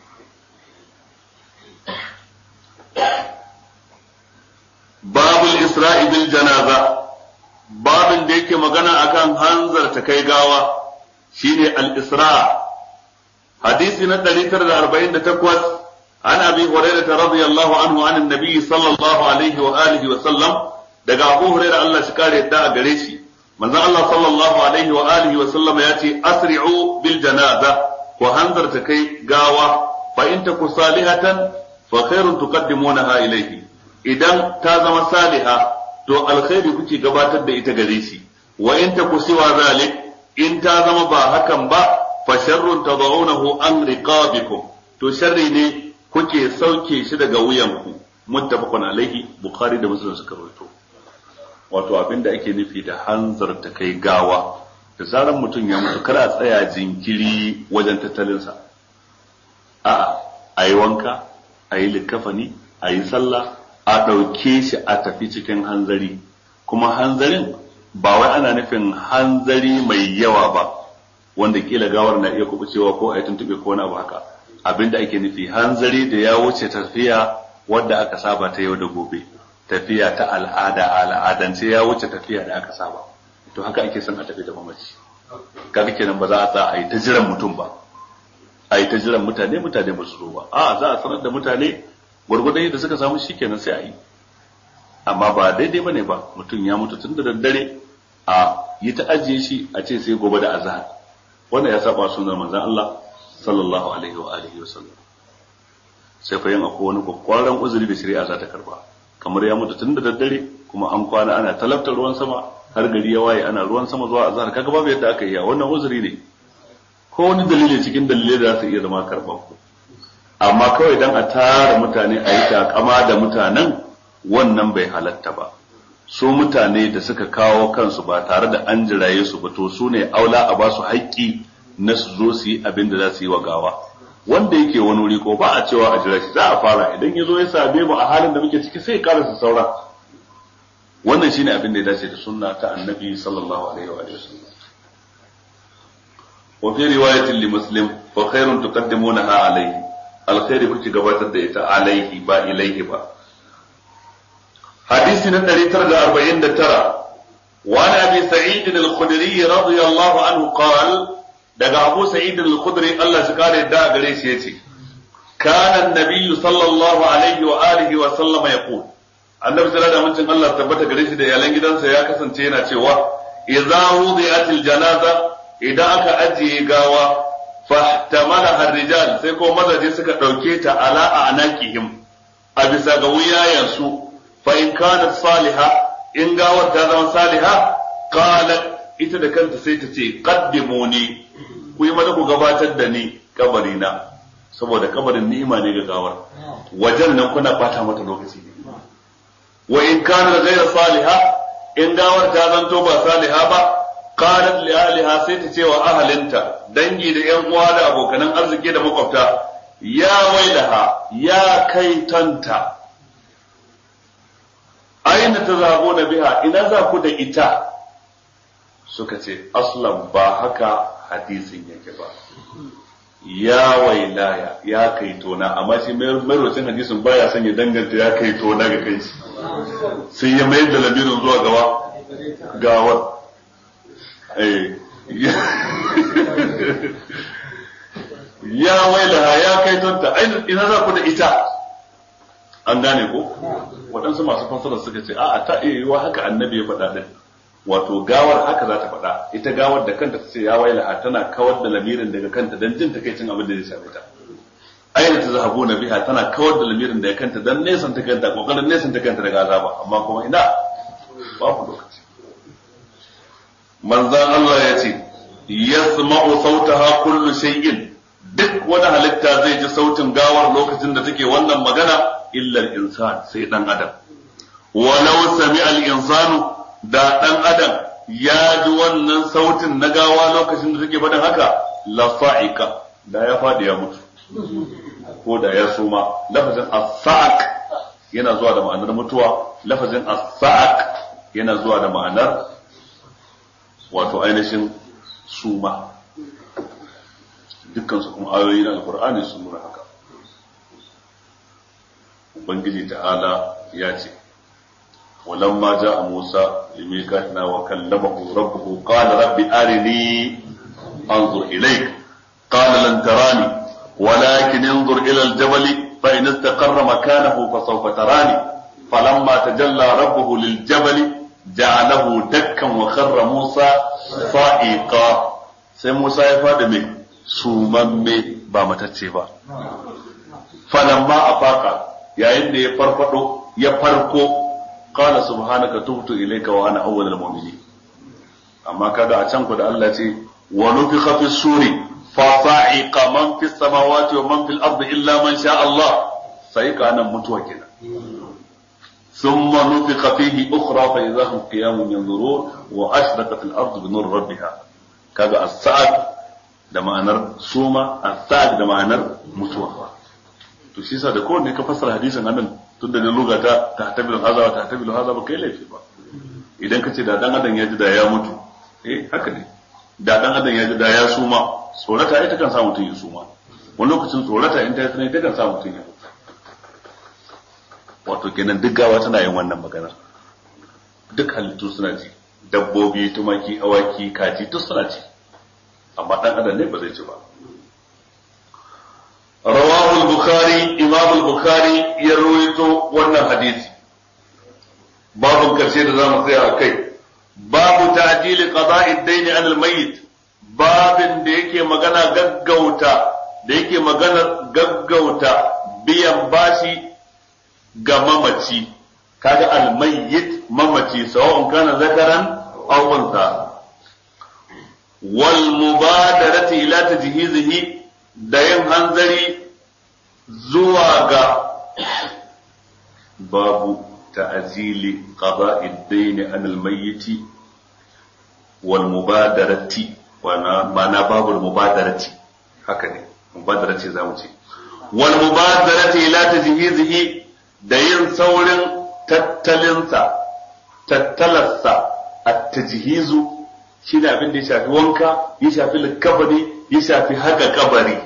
babul isra'i bil janaza babin da yake magana akan hanzarta kai gawa shine al-isra hadisi na ɗari tara da arba'in da takwas an abi hurairah radiyallahu anhu an annabi sallallahu alaihi wa alihi wa sallam daga abu hurairah Allah shi kare yadda a gare shi manzon Allah sallallahu alaihi wa alihi wa sallam ya ce asri'u bil janaza ku hanzarta kai gawa fa in taku salihatan fa khairun tuqaddimunaha ilayhi idan ta zama saliha to alkhairi kuke gabatar da ita gare shi wa in taku siwa zalik in ta zama ba hakan ba fa sharrun tad'unahu an riqabikum to sharri ne kuke sauke shi daga wuyanku muttafaqun alaihi bukhari da muslim suka rawaito wato abinda ake nufi da hanzarta kai gawa da zaran mutum ya mutu kar a tsaya jinkiri wajen tattalinsa a'a ayi wanka ayi likafani ayi sallah a ɗauke shi a tafi cikin hanzari kuma hanzarin ba wai ana nufin hanzari mai yawa ba wanda kila gawar na iya kubucewa ko a yi tuntuɓe ko wani abu haka abinda ake nufi hanzari da ya wuce tafiya wadda aka saba ta yau da gobe tafiya ta al'ada al'adance ya wuce tafiya da aka saba to haka ake son a tafi da mamaci kaga kenan ba za a sa a yi ta jiran mutum ba a yi ta jiran mutane mutane ba su zo ba a za a sanar da mutane gwargwadon yadda suka samu shikenan sai a yi amma ba daidai bane ba mutum ya mutu tun da daddare a yi ta ajiye shi a ce sai gobe da azhar wannan ya saba sunan manzon Allah sallallahu alaihi wa alihi wa sallam sai fa yin akwai wani kwakwaran uzuri da shari'a za ta karba kamar ya mutu tun da daddare kuma an kwana ana talabta ruwan sama har gari ya waye ana ruwan sama zuwa azhar kaga babu yadda aka yi wannan uzuri ne ko wani dalili cikin dalilai da za su iya zama karban ku amma kawai dan a tara mutane a yi takama da mutanen wannan bai halatta ba su mutane da suka kawo kansu ba tare da an jiraye su ba to su ne aula a ba su haƙƙi na su zo su yi abin da za su yi wa gawa wanda yake wani wuri ko ba a cewa a jira shi za a fara idan ya zo ya same mu a halin da muke ciki sai ya karasa saura wannan shine abin da ya dace da sunna ta annabi sallallahu alaihi wa sallam wa fi riwayatin li muslim fa khairun tuqaddimunaha alayhi alkhairi kuke gabatar da ita alaihi ba ilaihi ba hadisi na ɗari tara da arba'in da tara wa an abi sa'id al-khudri radiyallahu anhu qala daga abu sa'id al-khudri Allah shi kare da gare shi yace kana an-nabiy sallallahu alaihi wa alihi wa sallama yaqul annabi sallallahu alaihi wa sallam Allah tabbata gare shi da iyalan gidansa ya kasance yana cewa idza wudi'atil janaza idan aka ajiye gawa fahtamala har-rijal sai ko mazaje suka dauke ta ala a anakihim a bisa ga wuyayensu fa in kanat salihah in gawar ta zama saliha qalat ita da kanta sai ta ce qaddimuni ku yi mana ku gabatar da ni kabarina saboda kabarin ni'ima ne ga gawar wajen nan kuna bata mata lokaci ne wa in kana ghayra salihah in gawar ta zanto ba saliha ba qalat li ahliha sai ta ce wa ahalinta dangi da yan uwa da abokanan arziki da makwabta ya wailaha ya kai tanta aina tazhabuna biha ina za ku da ita suka ce aslan ba haka hadisin yake ba ya wailaya ya kai tona amma shi mai rocin hadisin baya son ya danganta ya kai tona ga kai sai ya mayar da lamirin zuwa gawa gawar ya wailaha ya kai tonta ina za ku da ita an gane ko waɗansu masu fassara suka ce a'a ta iya yiwa haka annabi ya faɗa din wato gawar haka za ta faɗa ita gawar da kanta ta ce ya wailaha tana kawar da lamirin daga kanta dan jin takaicin abin da zai same ta aina ta zahabu na biha tana kawar da lamirin daga kanta dan nesan ta kanta kokarin nesan ta kanta daga azaba amma kuma ina babu lokaci manzan Allah ya ce yasma'u sautaha kullu shay'in duk wani halitta zai ji sautin gawar lokacin da take wannan magana illa al-insan sai dan adam walau sami'a al-insanu da dan adam ya ji wannan sautin na gawa lokacin da take faɗin haka la sa'ika da ya faɗi ya mutu ko da ya suma. Lafazin as-sa'aq yana zuwa da ma'anar mutuwa, lafazin as-sa'aq yana zuwa da ma'anar wato ainihin suma. Dukkan su kuma ayoyi na alqur'ani sun nuna haka. Ubangiji ta'ala ya ce ولما جاء موسى لميقاتنا وكلمه ربه قال رب أرني أنظر إليك قال لن تراني ولكن انظر إلى الجبل فإن استقر مكانه فسوف تراني فلما تجلى ربه للجبل جعله دكا وخر موسى صائقا سي موسى يفاد من سوممي با متacce ba فلما أفاق يا إني يفرفدو يفرقو قال سبحانك تبت إليك وأنا أول المؤمنين أما كذا أتشنك الله تي ونفخ في السور فصعق من في السماوات ومن في الأرض إلا من شاء الله صعق أنا متوكلا ثم نفخ فيه أخرى فإذا هم قيام ينظرون وأشرقت الأرض بنور ربها كذا الصعق da ma'anar suma as-sa'd da ma'anar mutuwa. To shi yasa da kowanne ka fassara hadisin anan tunda da lugata ta tabilu haza wa ta tabilu haza ba kai laifi ba. Idan ka ce da dan adam ya ji da ya mutu, eh haka ne. Da dan adam ya ji da ya suma, tsorata ita kan sa mutum ya suma. Wani lokacin tsorata in ta yi tsanani ta kan sa mutum ya mutu. Wato kenan duk gawa tana yin wannan magana. Duk halittu suna ji, dabbobi, tumaki, awaki, kaji duk suna ji. Amma dan adam ne ba zai ci ba. رواه البخاري إمام البخاري يرويته وانا حديث باب كثير زام فيها كي باب تعجيل قضاء الدين عن الميت باب ديكي مغانا غغوتا ديكي مغانا غغوتا بيان باشي غمامتي كاجا الميت ممتي سواء كان ذكرا أو أنثى والمبادرة إلى تجهيزه da yin hanzari zuwa ga babu ta'azili qada'id dayn an al-mayyit wal mubadarati wana mana babu mubadarati haka ne mubadarati zamu ce wal mubadarati ila tajhizihi da yin saurin tattalinsa tattalarsa at-tajhizu shi ne abin da ya shafi wanka ya shafi likabari ya shafi haka kabari.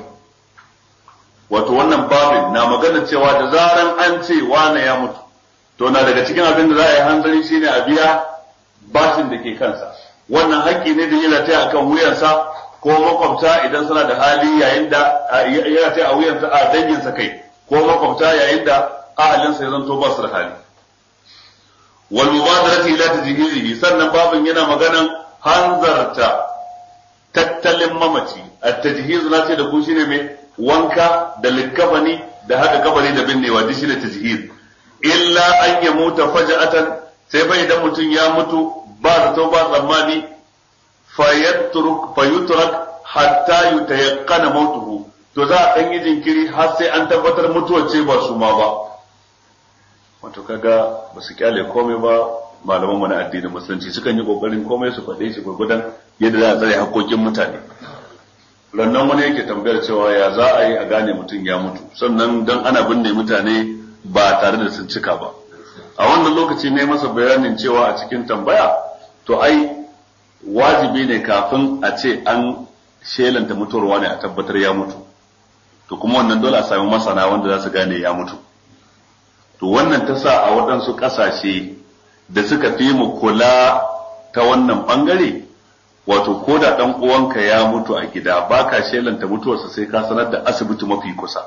Wato wannan babin na magana cewa da zaran an ce wane ya mutu to na daga cikin abin da za a yi hanzari shine a biya bashin da ke kansa. Wannan haƙƙi ne da ya rataya akan wuyansa ko makwabta idan suna da hali yayin da ya rataya a wuyansa a danginsa kai ko makwabta yayin da ahalinsa ya zanto ba su da hali. Wal mubadarati ila tajhizihi sannan babin yana maganan hanzarta tattalin mamaci at-tajhiz na ce da ku shine mai wanka da likafani da haka kabari da binnewa duk shine tajhiz illa an yamuta faja'atan sai bai idan mutum ya mutu ba zato ba tsammani fayatruk fayutrak hatta yutayaqqana mautuhu to za a dan yi jinkiri har sai an tabbatar mutuwar ce ba su ma ba. Wato kaga ba su kyale komai ba malaman wani addinin musulunci sukan yi kokarin komai su faɗe shi gurgudan yadda za a tsare haƙoƙin mutane. Rannan wani yake tambayar cewa ya za a yi a gane mutum ya mutu sannan don ana binne mutane ba tare da sun cika ba. A wannan lokaci ne masa bayanin cewa a cikin tambaya to ai wajibi ne kafin a ce an shelanta mutuwarwa ne a tabbatar ya mutu. To kuma wannan dole a sami masana wanda za su gane ya mutu. To wannan ta sa a waɗansu ƙasashe da suka fi mu kula ta wannan ɓangare, wato ko da ɗan uwanka ya mutu a gida ba ka shelanta mutuwarsa sai ka sanar da asibiti mafi kusa.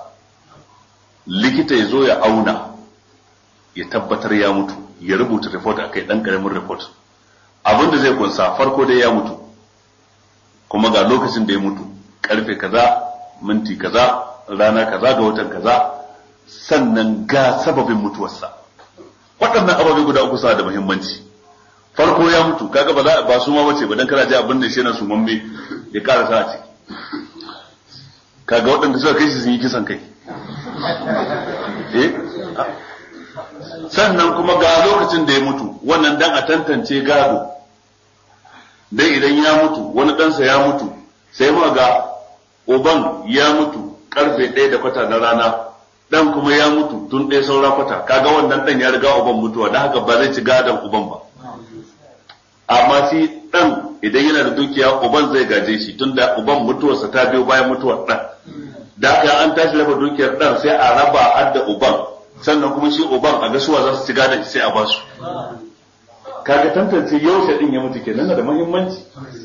Likita ya zo ya auna, ya tabbatar ya mutu, ya rubuta report a kai ɗan ƙaramin report. Abin da zai kunsa farko dai ya mutu, kuma ga lokacin da ya mutu, ƙarfe kaza, minti kaza, rana kaza ga watan kaza, sannan ga sababin mutuwarsa. Waɗannan ababe guda uku suna da muhimmanci. Farko ya mutu, kaga ba za ba su ma bace ba dan kana ji abin da shi na su mamme ya ƙara sa a ciki. kaga waɗanda suka kai shi sun yi kisan kai eh sannan kuma ga lokacin da ya mutu wannan dan a tantance gado dai idan ya mutu wani ɗansa ya mutu sai ma ga uban ya mutu karfe ɗaya da kwata na rana dan kuma ya mutu tun ɗaya saura kwata kaga wannan dan ya riga uban mutuwa dan haka ba zai ci gadon uban ba amma shi dan idan yana da dukiya uban zai gaje shi tunda uban mutuwarsa ta biyo bayan mutuwar dan da haka an tashi raba dukiyar dan sai a raba har da uban sannan kuma shi uban a gasuwa za su ci gadon sai a ba su kaga tantance yaushe din ya mutu kenan da muhimmanci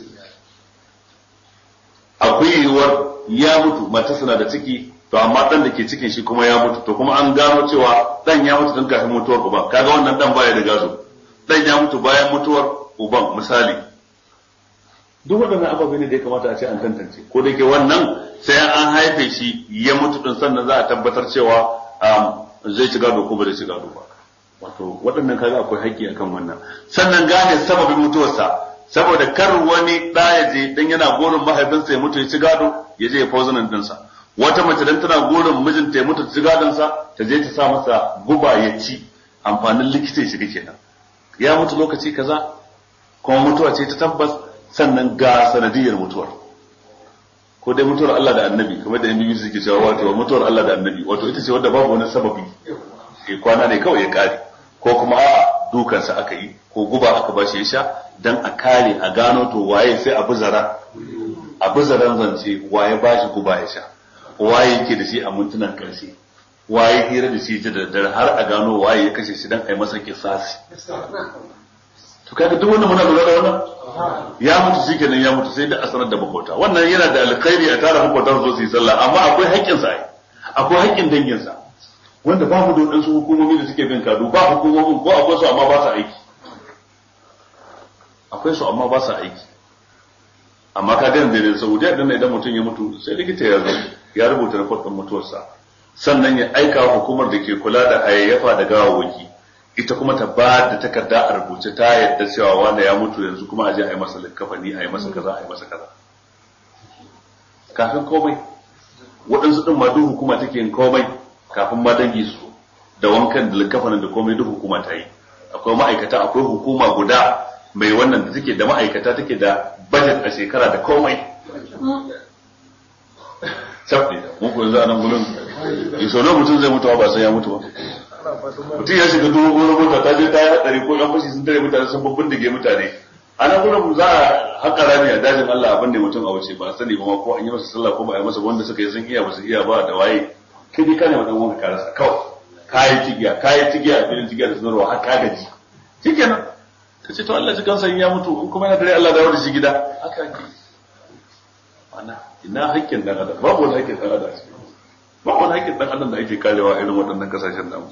akwai yiwuwar ya mutu matarsa na da ciki to amma dan da ke cikin shi kuma ya mutu to kuma an gano cewa dan ya mutu tun kafin mutuwar uban kaga wannan dan baya da gado dan ya mutu bayan mutuwar uban misali duk waɗannan ababai ne da ya kamata a ce an tantance ko da ke wannan sai an haife shi ya mutu din sannan za a tabbatar cewa zai ci gado ko ba zai ci gado ba wato waɗannan kaga akwai haƙƙi akan wannan sannan gane sababin mutuwarsa saboda kar wani ɗa ya je dan yana gorin mahaifinsa ya mutu ya ci gado ya je ya fauzanan dinsa wata mace dan tana gorin mijinta ya mutu ta ci gadon sa ta je ta sa masa guba ya ci amfanin likita ya shiga kenan ya mutu lokaci kaza kuma mutuwa ce ta tabbas sannan ga sanadiyar mutuwar ko dai mutuwar Allah da annabi kamar da yanzu suke cewa wato mutuwar Allah da annabi wato ita ce wadda babu wani sababi ke kwana ne kawai ya kare ko kuma a dukansa aka yi ko guba aka ba shi ya sha dan a kare a gano to waye sai a buzara a buzaran zance waye ba shi guba ya sha waye yake da shi a mintunan karshe waye hira da shi ta daddare har a gano waye ya kashe shi dan a yi masa kisasi to kaga duk wannan muna lura da wannan ya mutu shi kenan ya mutu sai da asarar da makota wannan yana da alkhairi a tara makotan zo su yi sallah amma akwai haƙƙin sa akwai haƙƙin dangin sa wanda babu da wadansu hukumomi da suke bin kadu ba hukumomin ko akwai su amma ba su aiki akwai su amma ba su aiki amma ka ga da Saudiya dan idan mutum ya mutu sai likita ya zo ya rubuta report din mutuwarsa sannan ya aika hukumar da ke kula da hayayyafa da gawawwaki ita kuma ta ba da takarda a rubuce ta yadda cewa wanda ya mutu yanzu kuma a je a yi masa likafani a yi masa kaza a yi masa kaza kafin komai waɗansu ɗin ma duk hukuma take yin komai kafin ma dangi su da wankan da likafanin da komai duk hukuma ta yi akwai ma'aikata akwai hukuma guda mai wannan da take da ma'aikata take da budget a shekara da komai sabbi mun ko yanzu a nan gurin yaso ne mutum zai mutuwa ba sai ya mutu ba mutum ya shiga dubu goma mota ta je ta yi hadari ko yan fashi sun tare mutane sun babbin dige mutane a nan gurin za a haƙa rami a dajin Allah abin da mutum a wuce ba sani ba ma ko an yi masa sallah ko ba a yi masa wanda suka yi sun iya ba su iya ba da waye kai dai kana wadan wanka ka rasa kawai kayi tigiya kayi tigiya a filin tigiya da sanarwa har ka gaji shikenan ka ce to Allah ji kansa in ya mutu in kuma yana dare Allah dawo da shi gida haka ake ana ina haƙƙin dan adam babu wani haƙƙin dan adam ba wani haƙƙin dan adam da ake karewa irin waɗannan kasashen namu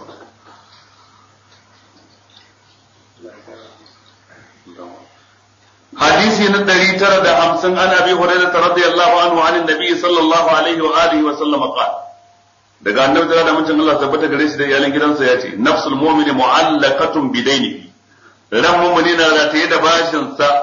hadisi na ɗari tara da hamsin an abi hurairah radiyallahu anhu an annabi sallallahu alaihi wa alihi wa sallam qala daga annabi da da mutum Allah tabbata gare shi da iyalan gidansa ya ce nafsul mu'mini mu'allaqatun bidainihi ran mu'mini na rataye da bashin sa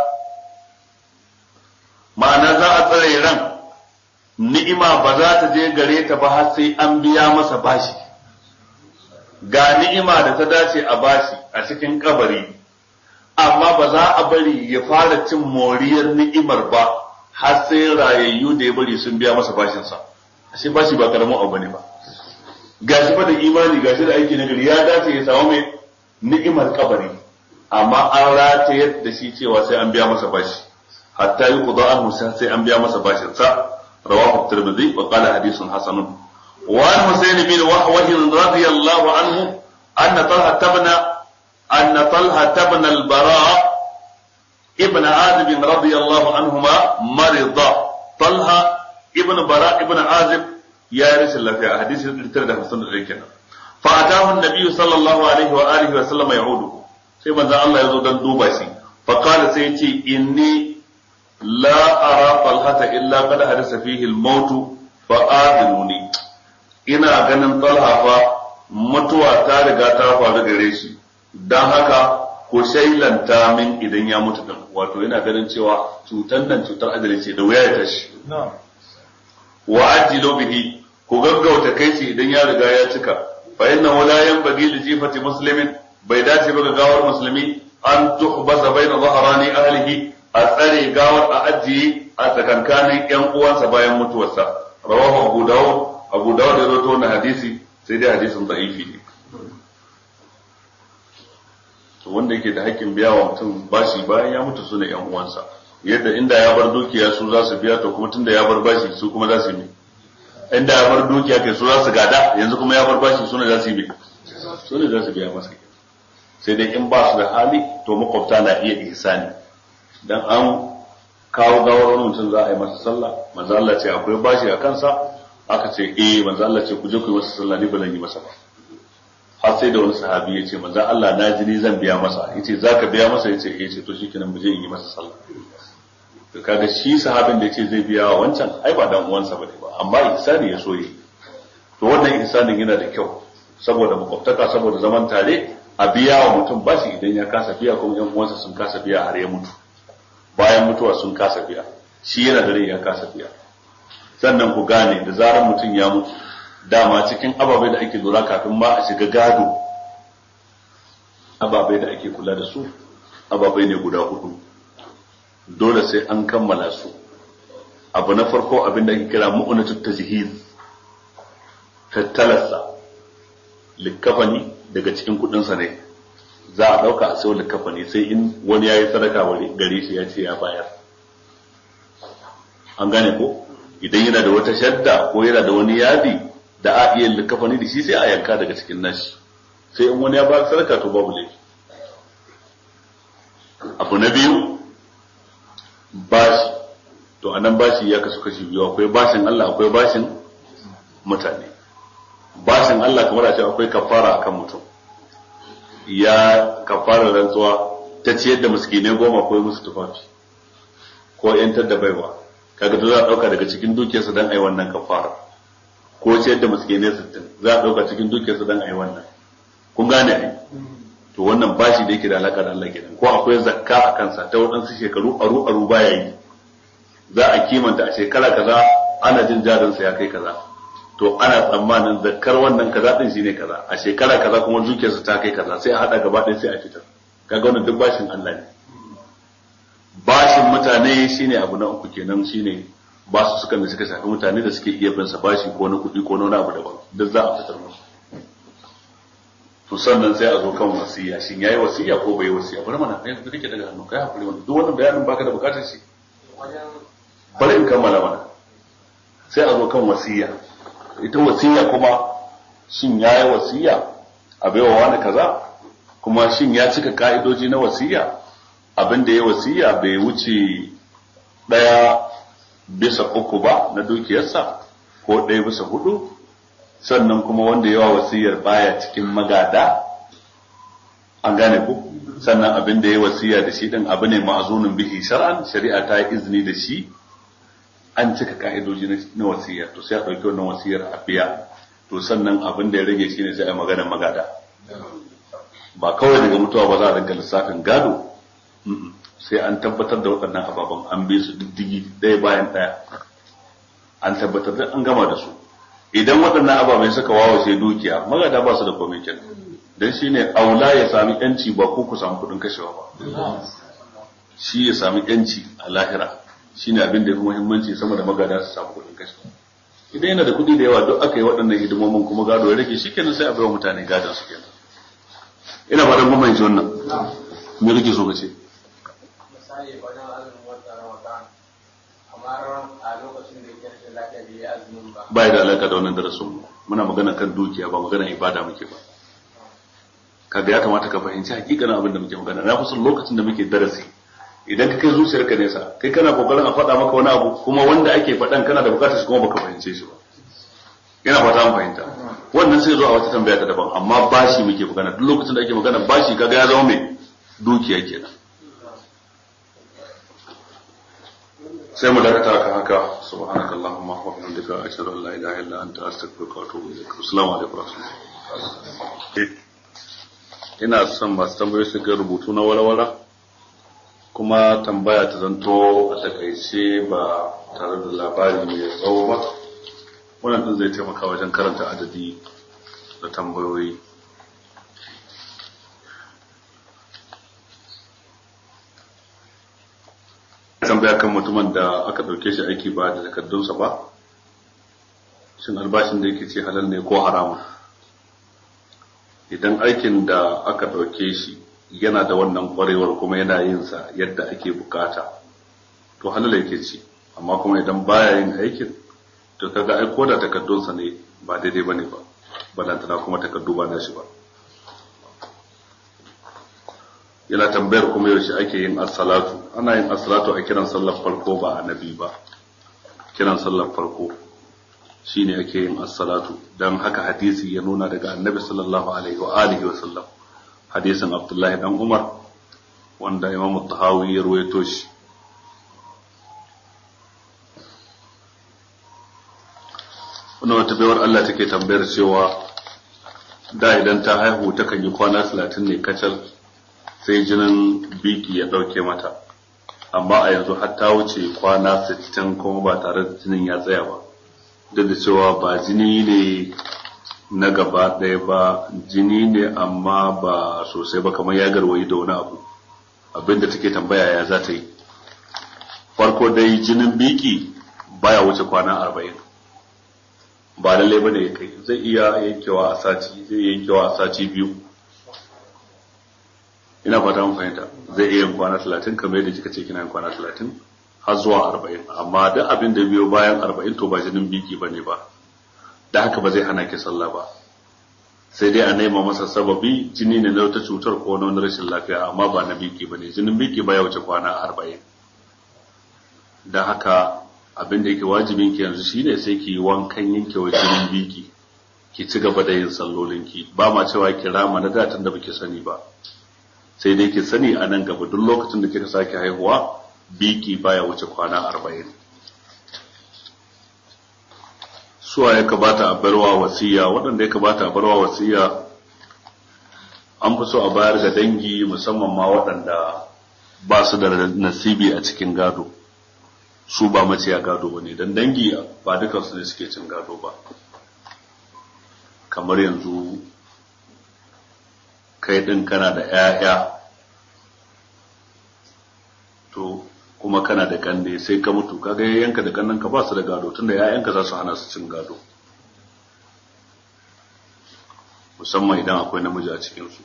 ma'ana za a tsare ran ni'ima ba za ta je gare ta ba har sai an biya masa bashi ga ni'ima da ta dace a bashi a cikin kabari amma ba za a bari ya fara cin moriyar ni'imar ba har sai rayayyu da ya bari sun biya masa bashinsa ashe bashi ba karamin abu ne ba gashi fa da imani gashi da aiki na gari ya dace ya samu mai ni'imar kabari amma an rataye da shi cewa sai an biya masa bashi hatta yi kudu an musa sai an biya masa bashinsa رواه الترمذي وقال حديث حسن وعن حسين بن وحوه رضي الله عنه أن طلحة بن أن طلحة بن البراء ابن عازب رضي الله عنهما مرض طلحة ابن براء ابن عازب يا رسول الله في حديث الترمذي حسن الركن فأتاه النبي صلى الله عليه وآله وسلم يعوده سيما ذا الله يزود الدوباسي فقال سيتي إني لا أرى طلحة إلا قد حدث فيه الموت فآذنوني ina ganin Talha fa mutuwa ta riga ta faru gare shi dan haka ko shailanta min idan ya mutu din wato ina ganin cewa cutar nan cutar ajali ce da wuya ya tashi wa ajilu bihi ku gaggauta kai shi idan ya riga ya cika fa innahu la yanbaghi li jifati muslimin bai dace ba ga gawar musulmi an tuhbasa baina dhahrani ahlihi a tsare gawar a ajiye a tsakankanin yan uwansa bayan mutuwarsa rawahu abu dawud abu dawud ya rawaito wannan hadisi sai dai hadisin da'ifi ne to wanda yake da haƙƙin biya wa mutum bashi bayan ya mutu sune yan uwansa yadda inda ya bar dukiya su za su biya to kuma tunda ya bar bashi su kuma za su yi inda ya bar dukiya kai su za su gada yanzu kuma ya bar bashi su ne za su yi su ne za su biya masa sai dai in ba su da hali to makwabta na iya ihsani dan an kawo gawar wani mutum za a yi masa sallah manzo Allah ce akwai bashi a kansa aka ce eh manzo Allah ce ku je ku yi masa sallah ni ba zan yi masa ba har sai da wani sahabi ya ce manzo Allah na ji ni zan biya masa yace zaka biya masa yace eh ce to shikenan mu je in yi masa sallah to kaga shi sahabin da yace zai biya wa wancan ai ba dan uwansa bane ba amma ihsani ya so yi to wannan ihsanin yana da kyau saboda makwabtaka saboda zaman tare a biya wa mutum bashi idan ya kasa biya kuma yan uwansa sun kasa biya har ya mutu bayan mutuwa sun kasa biya shi yana da rai ya kasa biya sannan ku gane da zarar mutum ya mutu dama cikin ababai da ake lura kafin ma a shiga gado ababai da ake kula da su ababai ne guda hudu dole sai an kammala su abu na farko abin da ake kira mu'unatut tajhiz tattalarsa likafani daga cikin kudinsa ne za a dauka a sayo likafani sai in wani yayi sadaka wani gare shi ya ce ya bayar an gane ko idan yana da wata shadda ko yana da wani yadi da a iya likafani da shi sai a yanka daga cikin nashi sai in wani ya ba sadaka to babu laifi abu na biyu bashi to anan bashi ya kasu kashi biyu akwai bashin Allah akwai bashin mutane bashin Allah kamar a ce akwai kafara akan mutum ya kafara rantsuwa ta ciyar da miskinai goma ko musu tufafi ko yantar da baiwa kaga to za a dauka daga cikin dukiyarsa dan ai wannan kafara ko ciyar da miskinai sittin za a dauka cikin dukiyarsa dan ai wannan kun gane ai to wannan bashi da yake da alaka da Allah kenan ko akwai zakka a kansa ta wadansu shekaru aru aru baya yi za a kimanta a shekara kaza ana jin jarin sa ya kai kaza to ana tsammanin zakkar wannan kaza din shine kaza a shekara kaza kuma dukiyarsa ta kai kaza sai a hada gaba ɗaya sai a fitar kaga wannan duk bashin Allah ne bashin mutane shine abu na uku kenan shine basu suka da suka shafi mutane da suke iya bin sa bashi ko na kuɗi ko na wani abu daban duk za a fitar musu to sannan sai a zo kan wasiya shin yayi wasiya ko bai wasiya bari mana kai da kake daga hannu kai hakuri wannan duk wannan bayanin baka da bukatar shi bari in kammala mana sai a zo kan wasiya ita wasiya kuma shin yayi wasiya a baiwa wani kaza kuma shin ya cika ka'idoji na wasiya abin da ya wasiya bai wuce daya bisa uku ba na dukiyarsa ko ɗaya bisa hudu sannan kuma wanda yawa wasiyar baya cikin magada an gane ku sannan abin da ya wasiya da shi din abu ne ma'azunin bihi shar'an shari'a ta yi izini da shi an cika ka'idoji na wasiya to sai a ɗauki wannan wasiyar a biya to sannan abin da ya rage shi ne sai a magana magada ba kawai daga mutuwa ba za a rinka lissafin gado sai an tabbatar da waɗannan ababen an bi su diddigi ɗaya bayan ɗaya an tabbatar da an gama da su idan waɗannan ababen suka wawace dukiya magada ba su da komai kenan dan shine aula ya sami yanci ba ko ku samu kuɗin kashewa ba shi ya sami yanci a lahira shine abin da ya fi muhimmanci sama da magada su samu kuɗin kashewa idan yana da kuɗi da yawa duk aka yi waɗannan hidimomin kuma gado ya rage shi kenan sai a bai wa mutane gadon su kenan ina fatan kun fahimci wannan me kake so ka ce misali wajen azumin wata ramadan kamar a lokacin da yake rashin lafiya bai yi azumin ba bai da alaka da wannan darasin muna magana kan dukiya ba magana ibada muke ba kaga ya kamata ka fahimci hakikanin abin da muke magana na fi son lokacin da muke darasi idan ka kai zuciyarka nesa kai kana kokarin a faɗa maka wani abu kuma wanda ake faɗan kana da bukatar shi kuma baka fahimce shi ba yana fata an fahimta wannan sai zo a wata tambaya ta daban amma bashi muke magana duk lokacin da ake magana bashi kaga ya zama mai dukiya kenan sai mu dakata kan haka subhanakallahumma wa bihamdika ashhadu an la ilaha illa anta astaghfiruka wa atubu ilaik assalamu alaikum wa rahmatullahi ina son masu tambayoyi su ga rubutu na walawala kuma tambaya ta zanto a takaice ba tare da labari mai tsawo ba wannan din zai taimaka wajen karanta adadi da tambayoyi. Tambaya kan mutumin da aka ɗauke shi aiki ba da takardunsa ba, shin albashin da yake ce halal ne ko haramun? Idan aikin da aka ɗauke shi yana da wannan ƙwarewar kuma yana yin sa yadda ake bukata, to halal yake ci. Amma kuma idan baya yin aikin, to kaga ai ko da takardunsa ne ba daidai bane ba, balantana kuma takardu ba nashi ba. Yana tambayar kuma yaushe ake yin as-salatu. Ana yin as-salatu a kiran sallar farko ba annabi ba. Kiran sallar farko shine ake yin as-salatu, dan haka hadisi ya nuna daga annabi sallallahu alaihi wa alihi wa sallam, hadisin Abdullahi dan Umar wanda Imam Tahawi ya ruwaito shi. Wannan wata bayar Allah take tambayar cewa da idan ta haihu ta kan yi kwana talatin ne kacal sai jinin biki ya dauke mata, amma a yanzu har ta wuce kwana sittin kuma ba tare da jinin ya tsaya ba, duk da cewa ba jini ne na gaba ɗaya ba, jini ne amma ba sosai ba, kamar ya garwayi da wani abu. Abinda take tambaya ya za ta yi. Farko dai jinin biki baya wuce kwana arba'in, ba lallai bane ya kai, zai iya yankewa a sati, zai yankewa a sati biyu. Ina fata mun fahimta, zai iya yin kwana talatin kamar yadda kika ce kina yin kwana talatin har zuwa arba'in, amma duk abin da biyo bayan arba'in to ba jinin biki bane ba, da haka ba zai hana ki sallah ba, sai dai a nema masa sababi, jini ne na wata cutar ko na wani rashin lafiya, amma ba na biki bane. Jinin biki baya wuce kwana arba'in, da haka abin da yake wajibin ki yanzu shine sai ki yi wankan yankewa jinin biki, ki ci gaba da yin sallolinki. Ba ma cewa ki rama na datan da baki sani ba, sai dai ki sani a nan gaba duk lokacin da kika sake haihuwa biki baya wuce kwana arba'in. Suwa ya kamata a barwa wasiya? Waɗanda ya kamata a barwa wasiya an fi so a bayar ga dangi, musamman ma waɗanda ba su da nasibi a cikin gado, su ba maciya gado ba ne, don dangi ba dukansu ne suke cin gado ba. Kamar yanzu kai ɗin kana da ‘ya'ya, to kuma kana da kanne, sai ka mutu, kaga yayyanka da kannanka ba su da gado, tunda ‘ya'yanka za su hana su cin gado, musamman idan akwai namiji a cikinsu.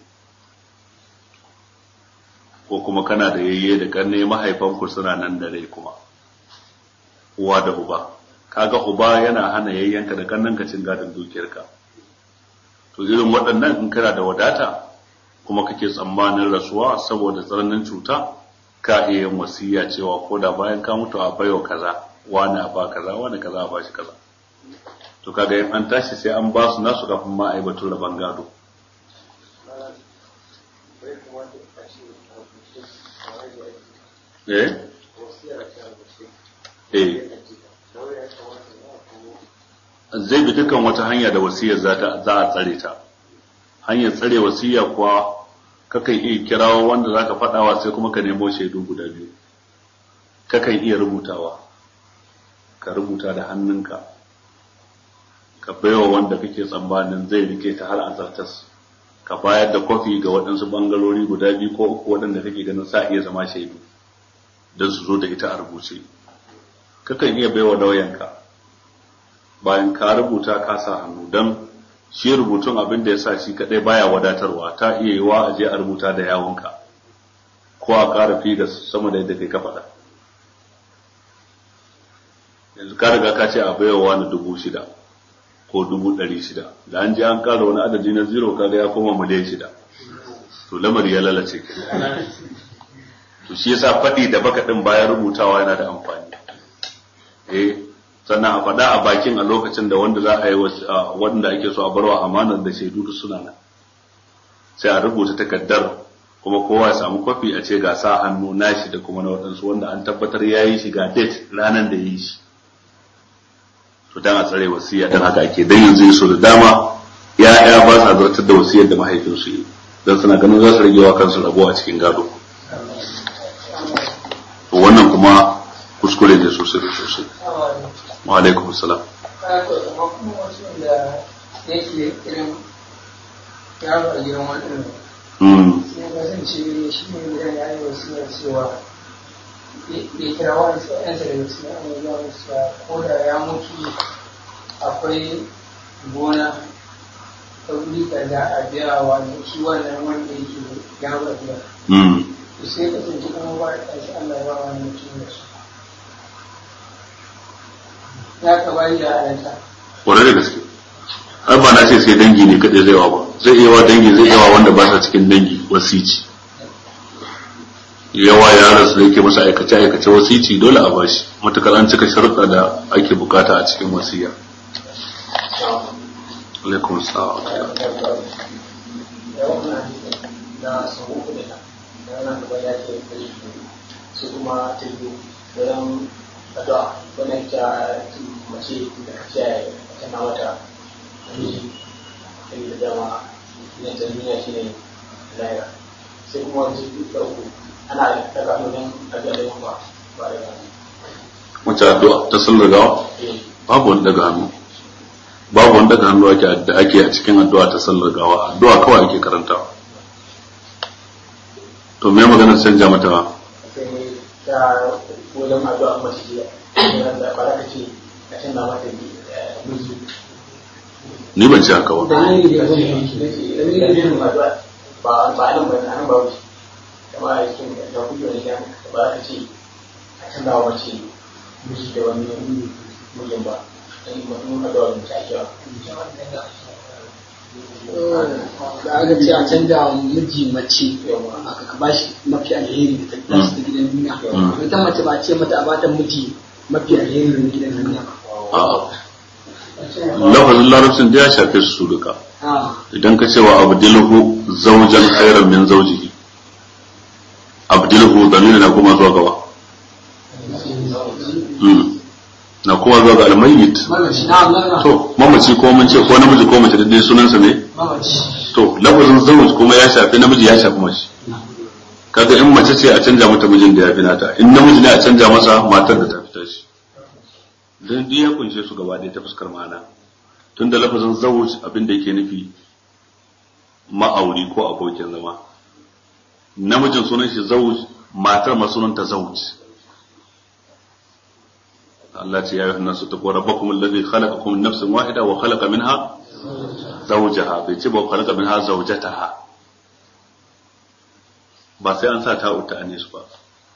Ko kuma kana da yayye da kanne, mahaifanku suna nan da rai kuma, uwa da uba, kaga uba yana hana yayyanka da kannanka cin gadon dukiyarka. To irin waɗannan in kana da wadata kuma kake tsammanin rasuwa saboda tsananin cuta, ka iya yin wasiya cewa ko da bayan ka mutu a baiwa kaza, wani a ba kaza, wani kaza a ba shi kaza. To kaga in an tashi sai an ba su nasu kafin ma a yi batun rabon gado. Eh? Eh. Zai bi dukkan wata hanya da wasiyar za a tsare ta. Hanyar tsare wasiya kuwa kakan iya kirawo wanda za ka faɗawa sai kuma ka nemo shaidu guda biyu. Kakan iya rubutawa, ka rubuta da hannunka, ka baiwa wanda kake tsammanin zai rike ta har a zartas, ka bayar da kwafi ga waɗansu ɓangarori guda biyu ko uku waɗanda kake ganin sa iya zama shaidu don su zo da ita a rubuce. Kakan iya baiwa lauyanka, bayan ka rubuta ka sa hannu, don shi rubutun abin da ya sa shi kadai baya wadatarwa, ta iya yiwa a je a rubuta da yawunka ko a ƙara fi da sama da yadda kai ka faɗa. Yanzu ka riga ka ce a baiwa wani dubu shida ko dubu ɗari shida, da an je an ƙara wani adadi na zero kaga ya koma miliyan shida, to lamari ya lalace. To shi yasa faɗi da baka ɗin bayan rubutawa yana da amfani. Eh, sannan a faɗa a bakin a lokacin da wanda za a yi wanda ake so a barwa amanar da shaidu duk suna nan, sai a rubuta takardar kuma kowa ya samu kwafi a ce ga sa hannu nashi da kuma na waɗansu wanda an tabbatar ya yi shi ga date ranar da ya yi shi. To dan a tsare wasiya dan haka ake, dan yanzu so da dama ya'ya ba sa zartar da wasiyar da mahaifinsu yi, dan suna ganin za su rage wa kansu rabo a cikin gado. To wannan kuma kuskure ne sosai da sosai. Wa alaikum salam. to amma kuma wasu da yake irin yaro a gidan waɗanda sai kasance shi ne gidan ya yi wasu ya cewa ya kira wani yansa daga cikin abubuwa wasu ko da ya mutu akwai gona ta wuri ka za a biya wa shi wannan wanda yake yaro a gidan to sai kasance kuma ba da ƙarshe Allah ya ba wani mutum da su ya ka bayi da alanta kwarai da gaske har ba na ce sai dangi ne kaɗai zai wa ba zai iya wa dangi zai iya wa wanda ba sa cikin dangi wasici yawa yaran su da yake masa aikace aikace wasici dole a bashi matukar an cika sharuɗa da ake bukata a cikin wasiya. Alaikum salam. su kuma tilbi don addu'a wannan ta mace da ka kiyaye ta na wata miji da dama ne ta duniya shine lahira sai kuma wani da uku ana daga hannun addu'a da yamma ba da hannu wace addu'a ta sallar gawa babu wani daga hannu babu wani daga hannu ake da ake a cikin addu'a ta sallar gawa addu'a kawai ake karantawa to me maganar canja mata ba ta wajen addu'a mace ce da ba za ka ce a canza mata miji ni ban ci haka ba ba ba nan ba nan ba wuce kuma a cikin da kuke wani ya ba za ka ce a canza wa mace miji da wani mijin ba dan mutum addu'a da mace ake da aka ce a canja wa miji mace aka ka bashi mafi alheri da tattara su da gidan duniya ita mace ba ce mata a bata miji mafi alheri da gidan duniya a'a lafazin larabcin da ya shafe su duka idan ka cewa abdilhu zawjan khairan min zawjihi abdilhu dalilin na kuma zuwa gaba na kuma zuwa ga almayyit to mamaci ko mun ce ko namiji ko mace dai sunansa ne to lafazin zawj kuma ya shafi namiji ya shafi mace kaga in mace ce a canja mata mijin da ya fi nata in namiji ne a canja masa matar da ta fita shi dan duk ya kunshe su gaba ɗaya ta fuskar ma'ana tunda lafazin zawj abin da yake nufi ma'auri ko abokin zama namijin sunan shi zawj matar ma sunanta zawj Allah ce ya yi nasu ta kuwa rabbakum alladhi khalaqakum min nafsin wahida wa khalaqa minha zawjaha bai ce ba khalaqa minha zawjataha ba sai an sa ta uta anis ba.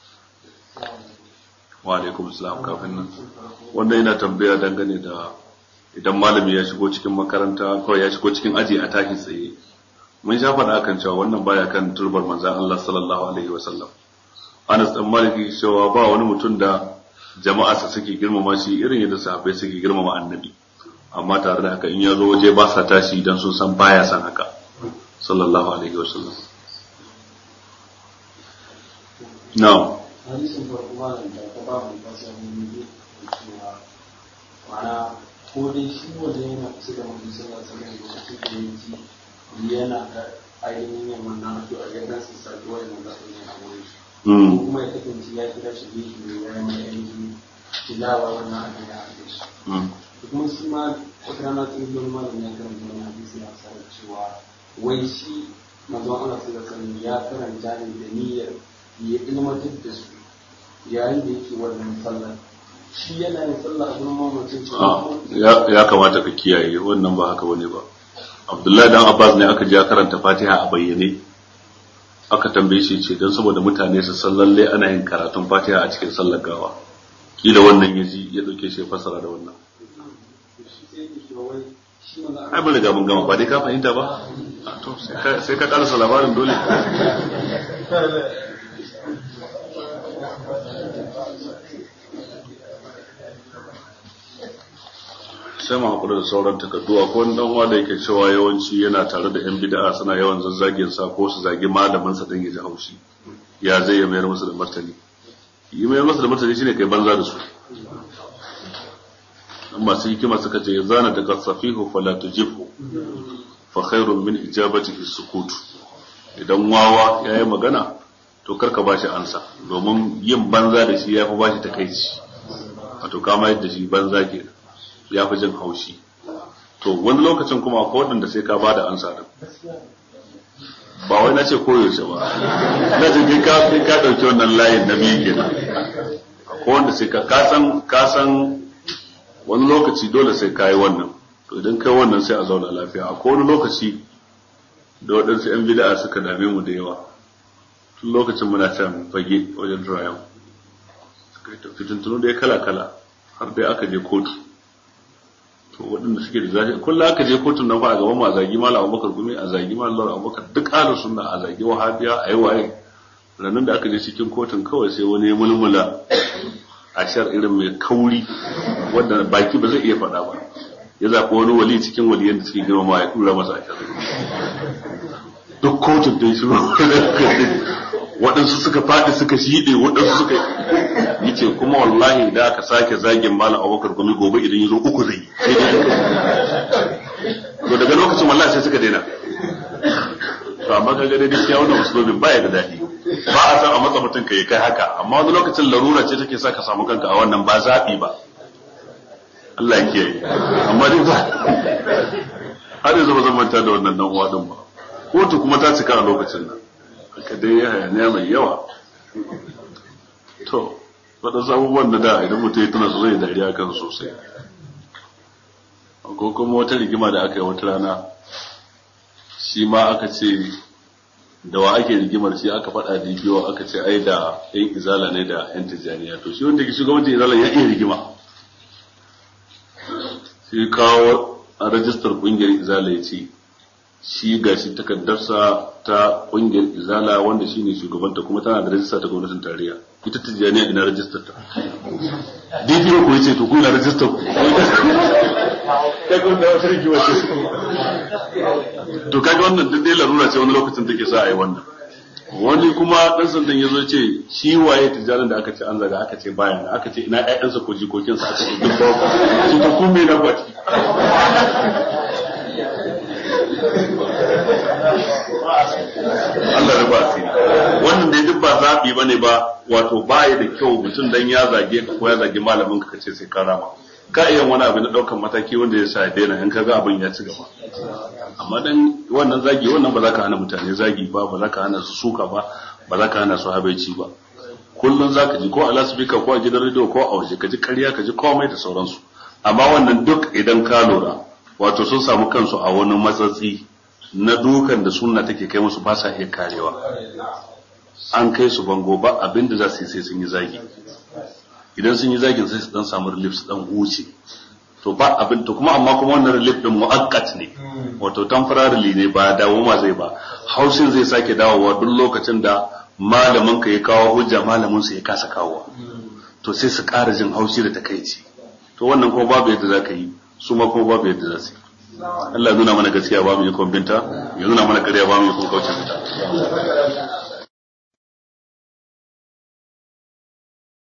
Wa alaikum assalam. Kafin nan wanda yana tambaya dangane da idan malami ya shigo cikin makaranta ko ya shigo cikin aji a tashi tsaye, mun sha faɗa akan cewa wannan baya kan turbar manzon Allah sallallahu alaihi wa sallam. Anas dan Maliki cewa ba wani mutum da jama'a sa suke girmama shi irin yadda sahabbai suke girmama annabi, amma tare da haka in ya zo waje ba sa tashi idan sun san baya san haka sallallahu alaihi wa sallam. Na'am. hadisin farko malam da ta ba mu fasa ne cewa mana ko dai shi wanda yana kusa da mutum sallallahu alaihi wasallam lokacin da yake yana da ainihin yin wannan addu'a ya dan su sarki wannan da sun yana wurin shi ko kuma ya kasance ya kira shi ne shi ya yi mai ainihin tilawa wannan addu'a a cikin shi kuma shi ma wata rana tun don malam ya karanta wani hadisi na sanar cewa wai shi manzon Allah sallallahu alaihi wasallam ya karanta ne da niyyar ya ilmantar da su yayin da yake wannan sallah shi yana yin sallah a gurin mamacin cewa ya kamata ka kiyaye wannan ba haka bane ba. Abdullahi dan Abbas ne aka je ya karanta Fatiha a bayyane aka tambaye shi ce dan saboda mutane su san lalle ana yin karatun Fatiha a cikin sallar gawa kila wannan yaji ya dauke shi fasara da wannan. Ai mun riga mun gama ba dai ka fahimta ba to sai ka karasa labarin dole. sai mu hakura da sauran takardu a ko dan uwa da yake cewa yawanci yana tare da yan bid'a suna yawan zazzagin sa ko su zagi malamin sa dan ya ji haushi ya zai ya mayar musu da martani yi mayar musu da martani shine kai banza da su amma sai hikima suka ce zana da qasafihu fala tujibhu fa khairun min ijabatihi sukut idan wawa yayi magana to karka bashi ansa domin yin banza da shi yafi bashi takeici wato kama yadda shi banza kenan ya fi jin haushi. To wani lokacin kuma akwai waɗanda sai ka ba da ansa din. Ba wai na ce koyaushe ba, na ce kai ka kai ka ɗauki wannan layin na biyu kenan. Akwai wanda sai ka kasan kasan wani lokaci dole sai ka yi wannan. To idan kai wannan sai a zauna lafiya. Akwai wani lokaci da waɗansu 'yan bid'a suka dame mu da yawa. Tun lokacin muna can fage wajen turayen. Suka yi fitintunu da ya kala-kala har dai aka je kotu. To waɗanda suke da zafi kullum aka je kotun nan fa a gaban mu a zagi malam Abubakar Gumi, a zagi malam Lawal Abubakar, duk ahlus sunna a zagi wahabiya a yi waye. Ranar da aka je cikin kotun kawai sai wani mulmula a shar irin mai kauri wanda baki ba zai iya faɗa ba. Ya zaɓi wani wali cikin waliyan da suke girmama ya tura masa a shar. Duk kotun da ya shiru waɗansu suka faɗi suka shiɗe waɗansu suka yi ce kuma wallahi da aka sake zagin malam Abubakar Gumi gobe idan ya zo uku zai yi sai dai to daga lokacin wallahi sai suka daina. To amma kaga dai gaskiya wannan musulmin baya da daɗi, ba a san a matsa mutum ka yi kai haka, amma wani lokacin larura ce take sa ka samu kanka a wannan ba zaɓi ba. Allah ya kiyaye. Amma dai ba har yanzu ba zan manta da wannan dan uwa din ba. Kotu kuma ta cika a lokacin nan. Haka dai ya hayaniya mai yawa. To, waɗansu abubuwan da da idan mutum ya tuna su zai dariya kan sosai. Ko kuma wata rigima da aka yi wata rana, shi ma aka ce da wa ake rigimar shi aka faɗa da biyo aka ce ai da yan izala ne da yan tijjaniya. To shi wanda ke shugabancin izala ya iya rigima. Shi kawo a rajistar ƙungiyar izala ya ce, shi ga shi takardarsa ta kungiyar izala wanda shi ne shugabanta kuma tana da rajista ta gwamnatin tarayya. Ita tijjaniya ina rajistar ta. D P O ko yace to ku ina rajistar ku. Kai kun da wata rigima ce. To kaga wannan duk dai larura ce wani lokacin take sa a yi wannan. Wani kuma dan sandan yazo ce shi waye tijjanin da aka ce an zaga aka ce bayan aka ce ina ƴaƴansa ko jikokinsa aka ce duk ba. Shi to ku me na baki. Allah ya ba shi wannan dai duk ba zabi bane ba, wato baya da kyau mutum dan ya zage ka ko ya zage malamin ka kace sai ka rama. Ka iya wani abu na daukan mataki wanda ya sa daina in kaga abin ya ci gaba. Amma dan wannan zagi wannan ba za ka hana mutane zagi ba, ba za ka hana su suka ba, ba za ka hana su habaici ba. Kullun za ka ji ko a lasbika ko a gidan radio ko a waje ka ji ƙarya ka ji komai da sauransu. Amma wannan duk idan ka lura wato sun samu kansu a wani matsatsi na dukan da sunna take kai musu ba sa iya karewa. An kai su bango ba abinda za su yi sai sun yi zagi. Idan sun yi zagin sai su dan samu relief su dan huce. To ba abin to kuma amma kuma wannan relief din mu'akkat ne. Wato temporarily ne ba dawo ma zai ba. Haushin zai sake dawowa duk lokacin da malamin ka ya kawo hujja malamin su ya kasa kawowa. To sai su ƙara jin haushi da takeici. To wannan kuma babu yadda za ka yi, su ma kuma babu yadda za su yi. Allah nuna mana gaskiya ba mu yi kwambinta, ya nuna mana ƙarya ba mu yi kuma kauce ta.